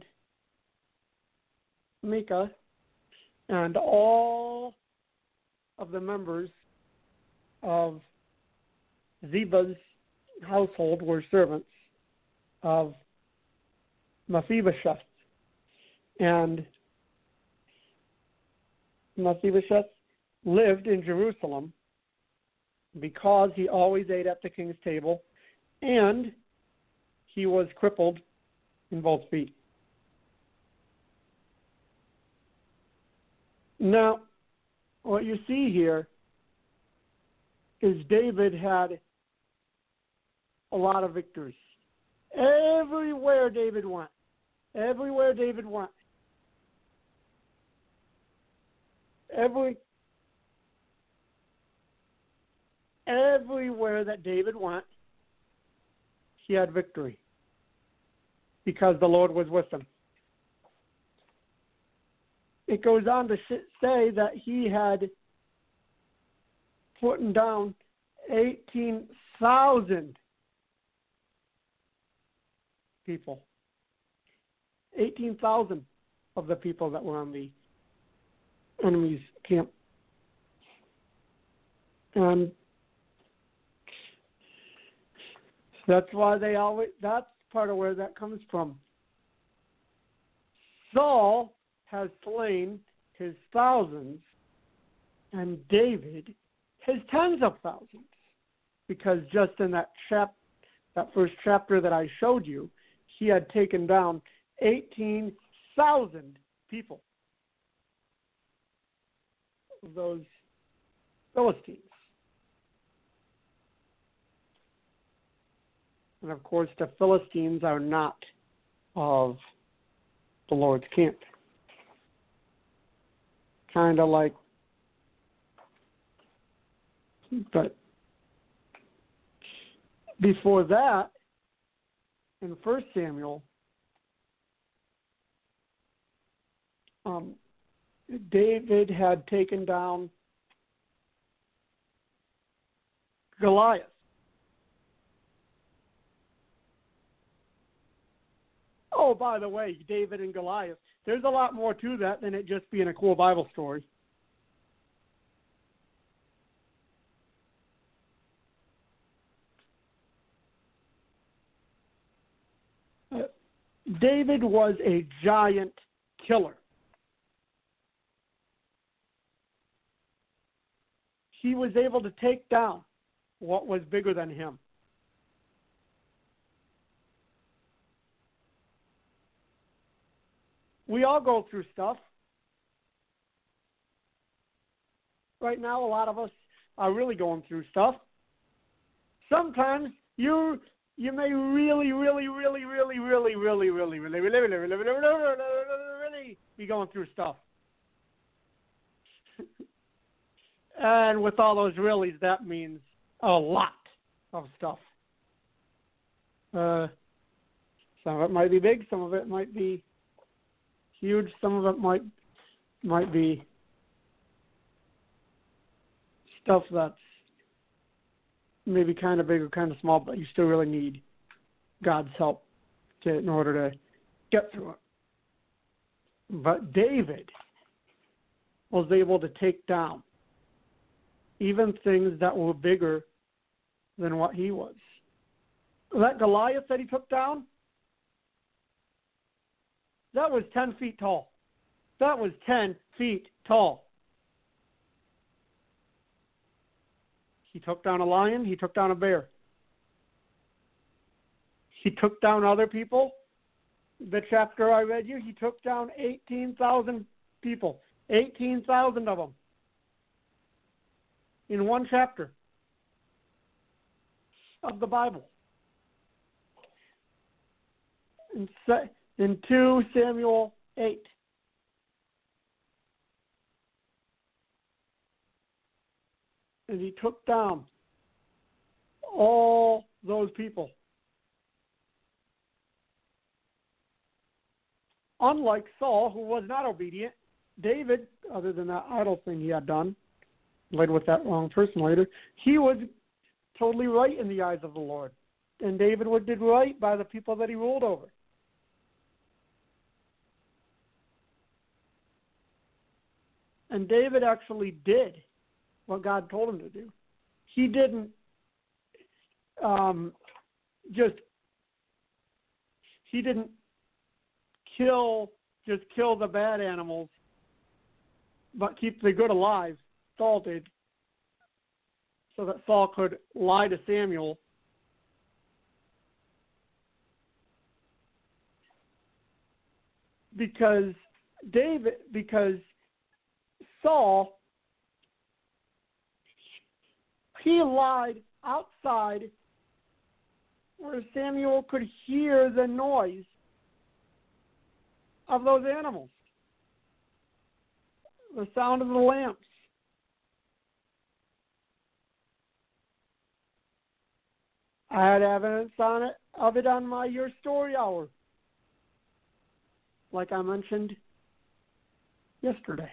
Micah, and all of the members of Ziba's household were servants of Mephibosheth. And Mephibosheth lived in Jerusalem because he always ate at the king's table, and he was crippled in both feet. Now, what you see here is David had a lot of victories. Everywhere David went, everywhere David went, every everywhere that David went, he had victory because the Lord was with him. It goes on to say that he had put down eighteen thousand people. eighteen thousand of the people that were on the enemy's camp. And that's why they always, that's part of where that comes from. Saul has slain his thousands, and David his tens of thousands. Because just in that chap, that first chapter that I showed you, he had taken down eighteen thousand people of those Philistines. And of course, the Philistines are not of the Lord's camp. Kind of like, but before that, in First Samuel, um, David had taken down Goliath. Oh, by the way, David and Goliath. There's a lot more to that than it just being a cool Bible story. Uh, David was a giant killer. He was able to take down what was bigger than him. We all go through stuff. Right now, a lot of us are really going through stuff. Sometimes you you may really, really, really, really, really, really, really, really, really, really, really, really, really be going through stuff. And with all those reallys, that means a lot of stuff. Uh, some of it might be big, some of it might be huge, some of it might might be stuff that's maybe kind of big or kind of small, but you still really need God's help to, in order to get through it. But David was able to take down even things that were bigger than what he was. That Goliath that he took down, that was ten feet tall. That was ten feet tall. He took down a lion. He took down a bear. He took down other people. The chapter I read you, he took down eighteen thousand people. eighteen thousand of them. In one chapter of the Bible. In, in two Samuel eight. And he took down all those people. Unlike Saul, who was not obedient, David, other than that idol thing he had done, led with that wrong person later, he was totally right in the eyes of the Lord. And David did right by the people that he ruled over. And David actually did what God told him to do. He didn't um, just, he didn't kill, just kill the bad animals, but keep the good alive. Saul did, so that Saul could lie to Samuel. Because David, because Saul, he lied outside where Samuel could hear the noise of those animals, the sound of the lamps. I had evidence on it of it on my Your Story Hour, like I mentioned yesterday.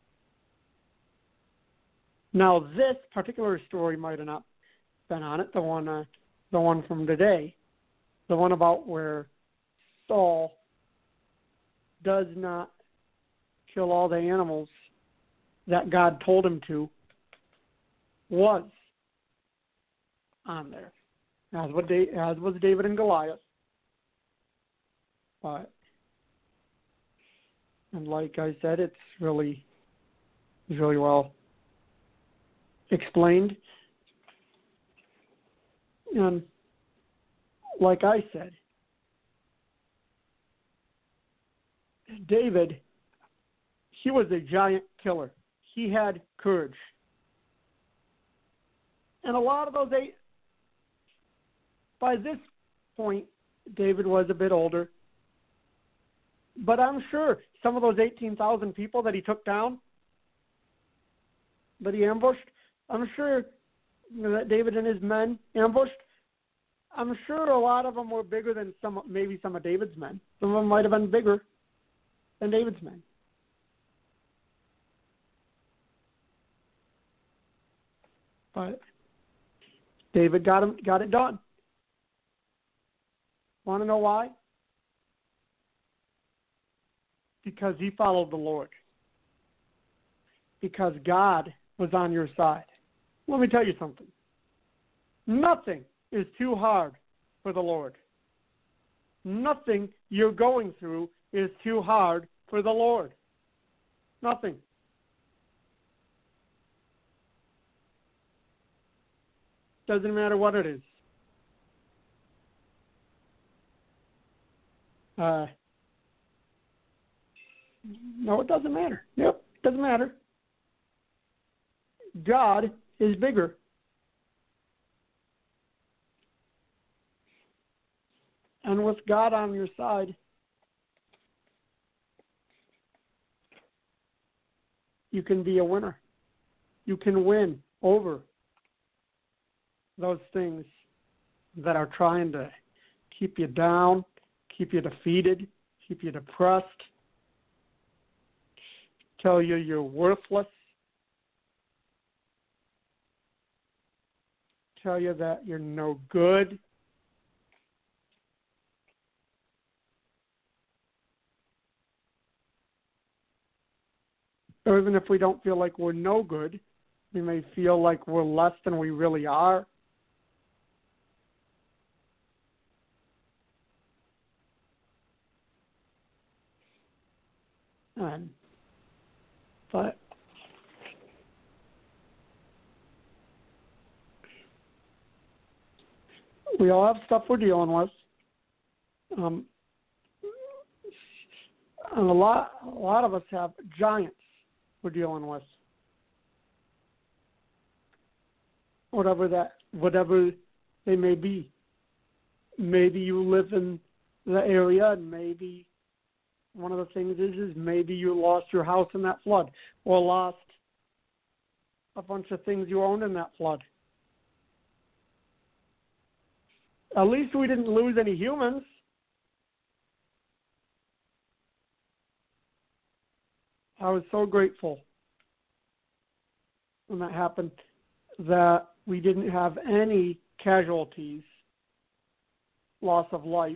Now, this particular story might have not been on it, the one, uh, the one from today, the one about where Saul does not kill all the animals that God told him to, was on there, as was, as was David and Goliath. But, and like I said, it's really, it's really well explained. And like I said, David, he was a giant killer. He had courage. And a lot of those eight, by this point, David was a bit older. But I'm sure some of those eighteen thousand people that he took down, that he ambushed, I'm sure, you know, that David and his men ambushed, I'm sure a lot of them were bigger than some, maybe some of David's men. Some of them might have been bigger than David's men. But David got him, got it done. Want to know why? Because he followed the Lord. Because God was on your side. Let me tell you something. Nothing is too hard for the Lord. Nothing you're going through is too hard for the Lord. Nothing. Doesn't matter what it is. Uh, no, it doesn't matter. Yep, doesn't matter. God is bigger. And with God on your side, you can be a winner. You can win over those things that are trying to keep you down, keep you defeated, keep you depressed, tell you you're worthless, tell you that you're no good. Or even if we don't feel like we're no good, we may feel like we're less than we really are. And, but we all have stuff we're dealing with. Um, and a lot, a lot of us have giants we're dealing with. Whatever that, whatever they may be. Maybe you live in the area, and maybe one of the things is, is maybe you lost your house in that flood, or lost a bunch of things you owned in that flood. At least we didn't lose any humans. I was so grateful when that happened that we didn't have any casualties, loss of life,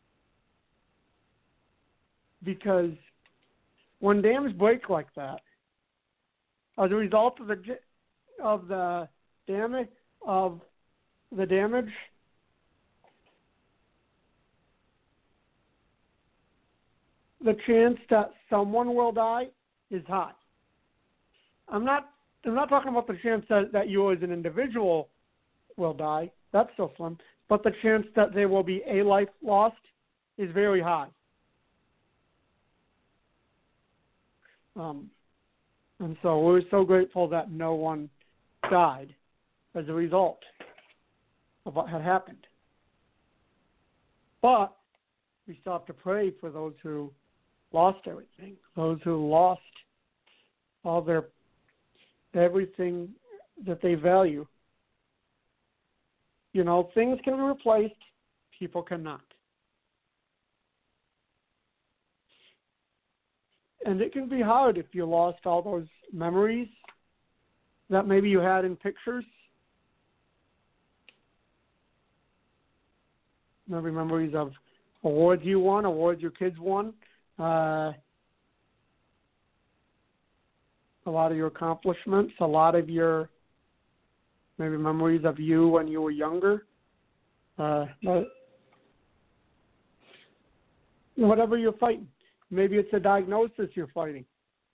because when dams break like that, as a result of the of the damage of the damage, the chance that someone will die is high. I'm not I'm not talking about the chance that, that you as an individual will die. That's so slim. But the chance that there will be a life lost is very high. Um, and so we're so grateful that no one died as a result of what had happened. But we still have to pray for those who lost everything, those who lost all their everything that they value. You know, things can be replaced, people cannot. And it can be hard if you lost all those memories that maybe you had in pictures. Maybe memories of awards you won, awards your kids won, uh, a lot of your accomplishments, a lot of your maybe memories of you when you were younger. Uh, but whatever you're fighting. Maybe it's a diagnosis you're fighting.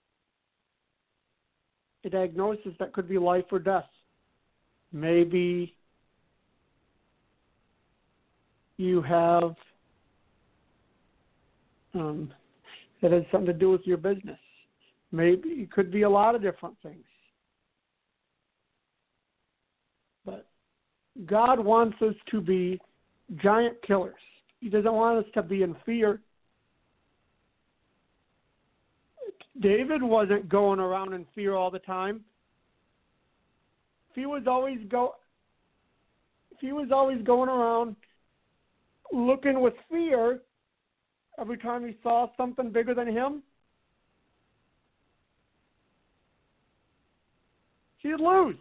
A diagnosis that could be life or death. Maybe you have, um, that has something to do with your business. Maybe it could be a lot of different things. But God wants us to be giant killers. He doesn't want us to be in fear. David wasn't going around in fear all the time. If he was always go, if he was always going around looking with fear every time he saw something bigger than him, he'd lose.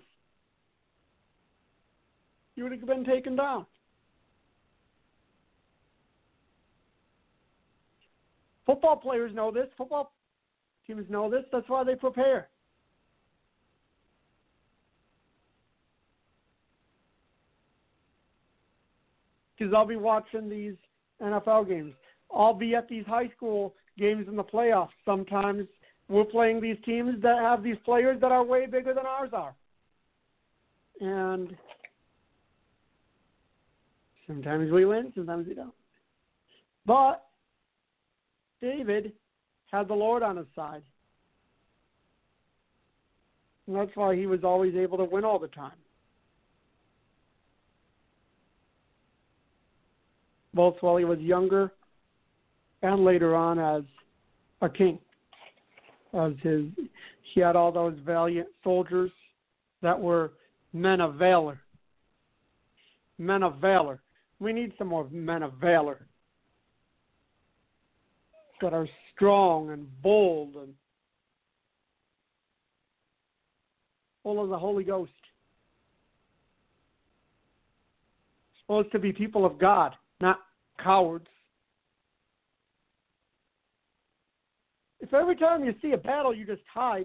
He would have been taken down. Football players know this. Football teams know this. That's why they prepare. Because I'll be watching these N F L games. I'll be at these high school games in the playoffs. Sometimes we're playing these teams that have these players that are way bigger than ours are. And sometimes we win, sometimes we don't. But David had the Lord on his side. And that's why he was always able to win all the time. Both while he was younger and later on as a king. As his, he had all those valiant soldiers that were men of valor. Men of valor. We need some more men of valor that are strong and bold and full of the Holy Ghost. Supposed to be people of God, not cowards. If every time you see a battle you just hide,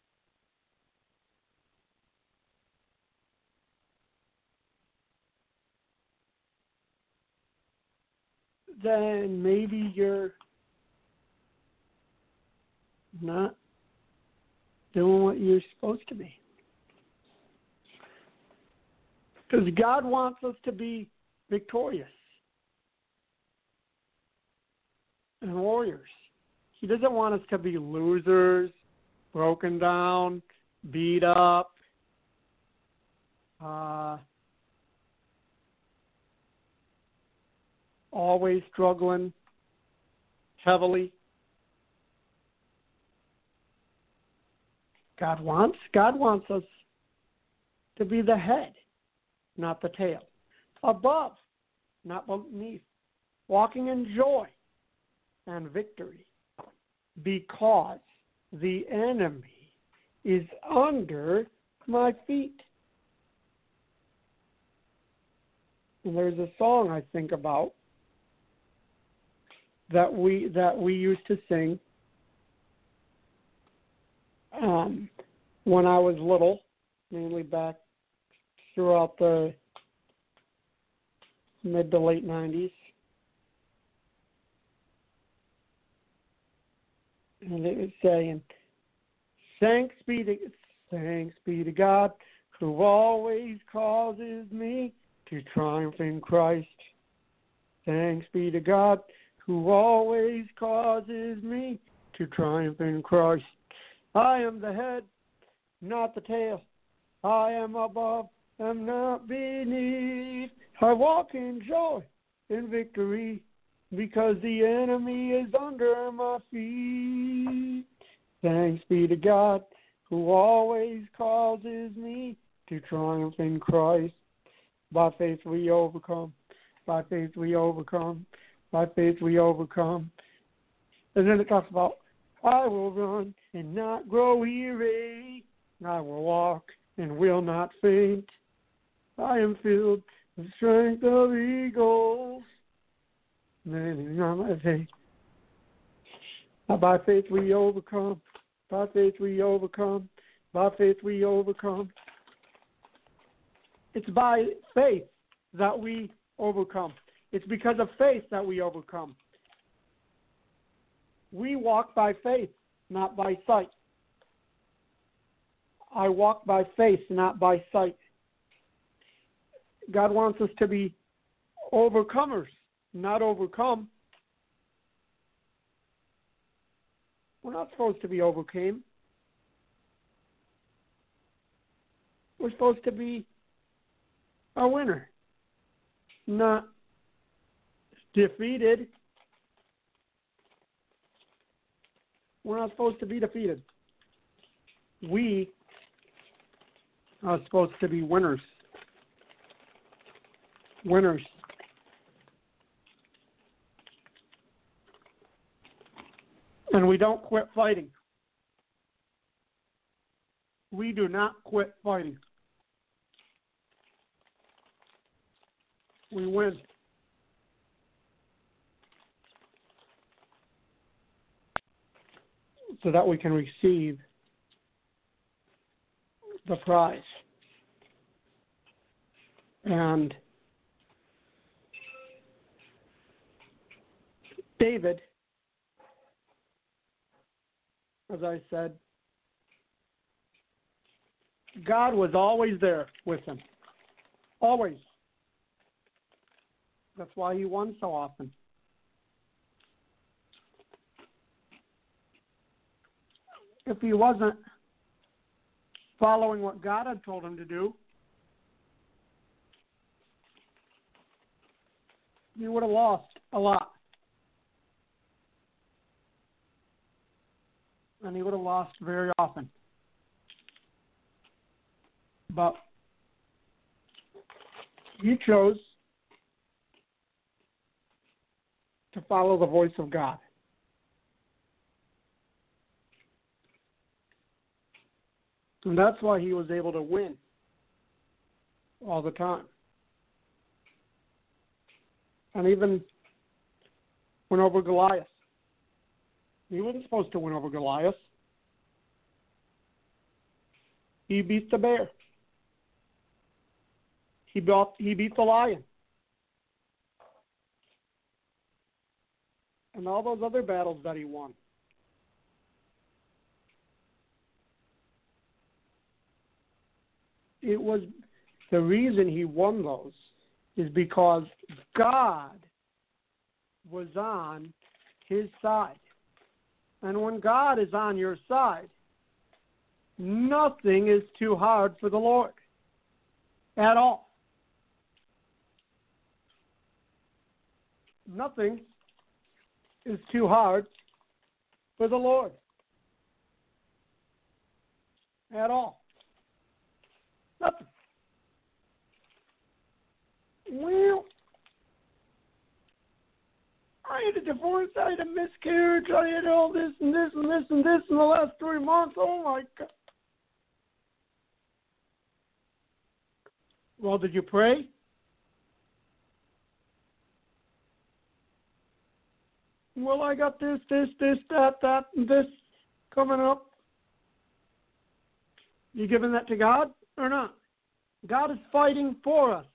then maybe you're not doing what you're supposed to be. Because God wants us to be victorious and warriors. He doesn't want us to be losers, broken down, beat up, uh, always struggling heavily. God wants, God wants us to be the head, not the tail. Above, not beneath. Walking in joy and victory. Because the enemy is under my feet. And there's a song I think about that we that we used to sing um, when I was little, mainly back throughout the mid to late nineties. And it was saying, thanks be to thanks be to God who always causes me to triumph in Christ. Thanks be to God who always causes me to triumph in Christ. I am the head, not the tail. I am above, am not beneath. I walk in joy, in victory, because the enemy is under my feet. Thanks be to God who always causes me to triumph in Christ. By faith we overcome. By faith we overcome. By faith we overcome. And then it talks about, I will run and not grow weary. I will walk and will not faint. I am filled with the strength of eagles. Leaning on my faith. By faith we overcome. By faith we overcome. By faith we overcome. It's by faith that we overcome. It's because of faith that we overcome. We walk by faith, not by sight. I walk by faith, not by sight. God wants us to be overcomers, not overcome. We're not supposed to be overcame. We're supposed to be a winner, not defeated. We're not supposed to be defeated. We are supposed to be winners. Winners. And we don't quit fighting. We do not quit fighting. We win. So that we can receive the prize. And David, as I said, God was always there with him. Always. That's why he won so often. If he wasn't following what God had told him to do, he would have lost a lot. And he would have lost very often. But he chose to follow the voice of God. And that's why he was able to win all the time. And even went over Goliath. He wasn't supposed to win over Goliath. He beat the bear. He beat, he beat the lion. And all those other battles that he won. It was the reason he won those is because God was on his side. And when God is on your side, nothing is too hard for the Lord at all. Nothing is too hard for the Lord at all. Nothing. Well, I had a divorce, I had a miscarriage, I had all this and this and this and this in the last three months. Oh, my God. Well, did you pray? Well, I got this, this, this, that, that, and this coming up. You giving that to God or not? God is fighting for us.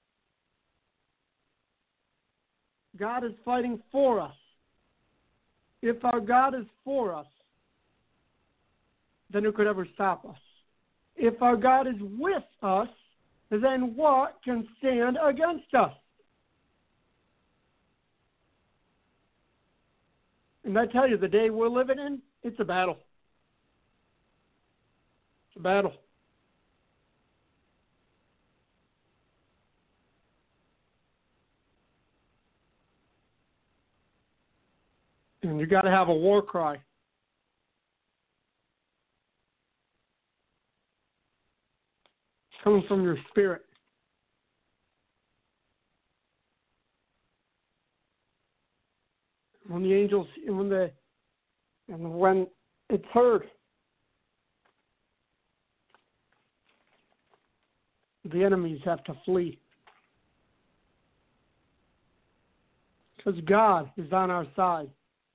God is fighting for us. If our God is for us, then who could ever stop us? If our God is with us, then what can stand against us? And I tell you, the day we're living in, it's a battle. It's a battle. And you got to have a war cry. Coming from your spirit. When the angels, when the, and when it's heard, the enemies have to flee. Because God is on our side.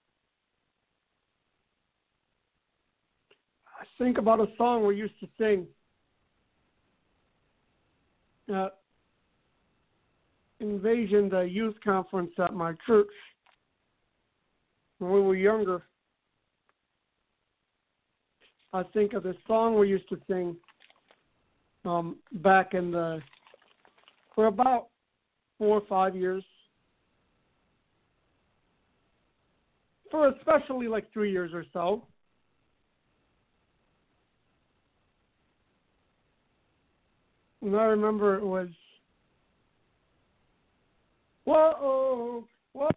I think about a song we used to sing at Invasion, the youth conference at my church. When we were younger, I think of this song we used to sing um, back in the, for about four or five years. For especially like three years or so. And I remember it was, whoa, whoa.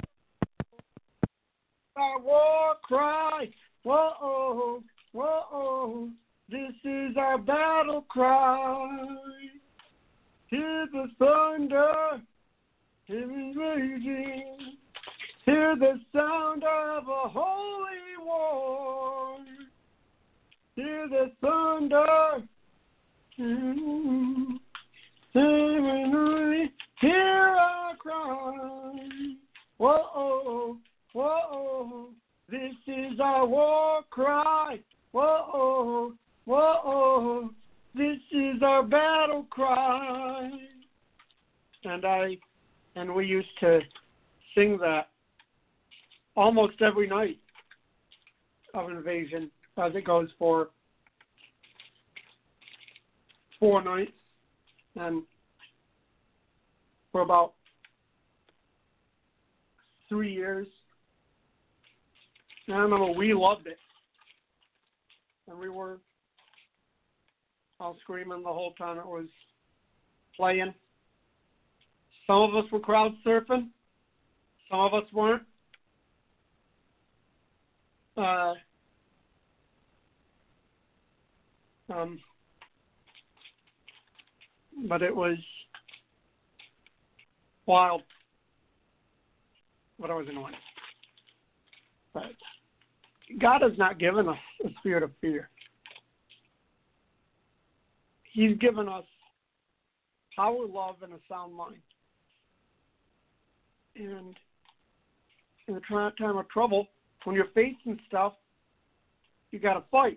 Our war cry, whoa, whoa, this is our battle cry. Hear the thunder, hear it raging, hear the sound of a holy war. Hear the thunder, hear our cry, whoa. Whoa, this is our war cry. Whoa, whoa, this is our battle cry. And I, and we used to sing that almost every night of Invasion, as it goes for four nights, and for about three years. I remember we loved it. And we were all screaming the whole time it was playing. Some of us were crowd surfing. Some of us weren't. Uh, um, but it was wild. But I was annoying. But God has not given us a spirit of fear. He's given us power, love, and a sound mind. And in the time of trouble, when you're facing stuff, you got to fight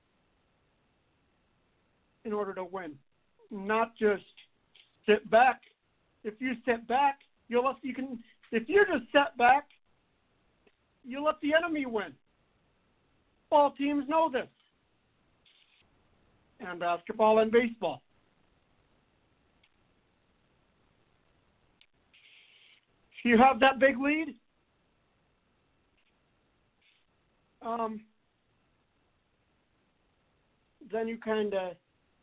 in order to win. Not just sit back. If you sit back, you'll let, you can. If you just sit back, you let the enemy win. All teams know this. And basketball and baseball. you have that big lead, um, then you kind of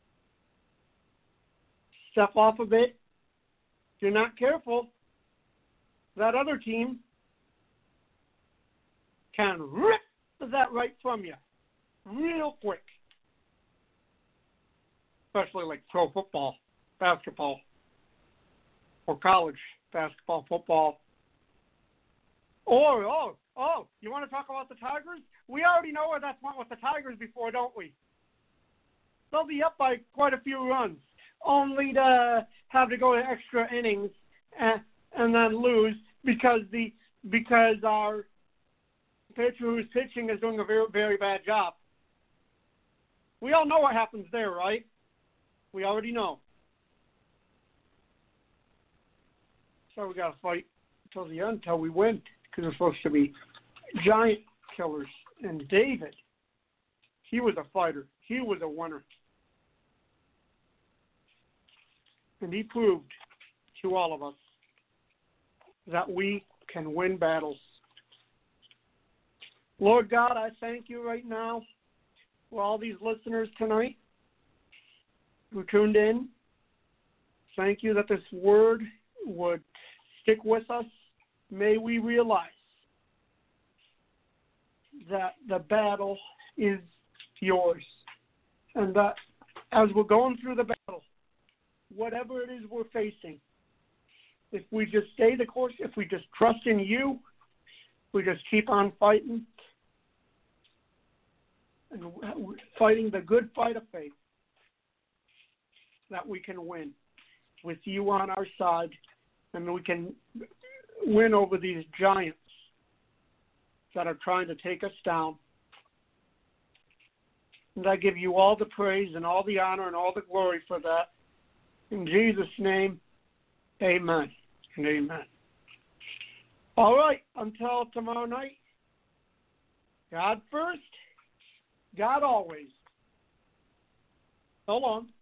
step off a bit. If you're not careful, that other team can rip that right from you real quick. Especially like pro football, basketball, or college basketball, football. Or, oh, oh, you want to talk about the Tigers? We already know where that's went with the Tigers before, don't we? They'll be up by quite a few runs, only to have to go to extra innings and, and then lose because the because our pitcher who's pitching is doing a very, very bad job. We all know what happens there, right? We already know. So we got to fight until the end, until we win, because we're supposed to be giant killers. And David, he was a fighter. He was a winner. And he proved to all of us that we can win battles. Lord God, I thank you right now for all these listeners tonight who tuned in. Thank you that this word would stick with us. May we realize that the battle is yours. And that as we're going through the battle, whatever it is we're facing, if we just stay the course, if we just trust in you, we just keep on fighting, and fighting the good fight of faith, that we can win with you on our side, and we can win over these giants that are trying to take us down. And I give you all the praise and all the honor and all the glory for that. In Jesus' name, amen and amen. All right, until tomorrow night, God first, God always. So long.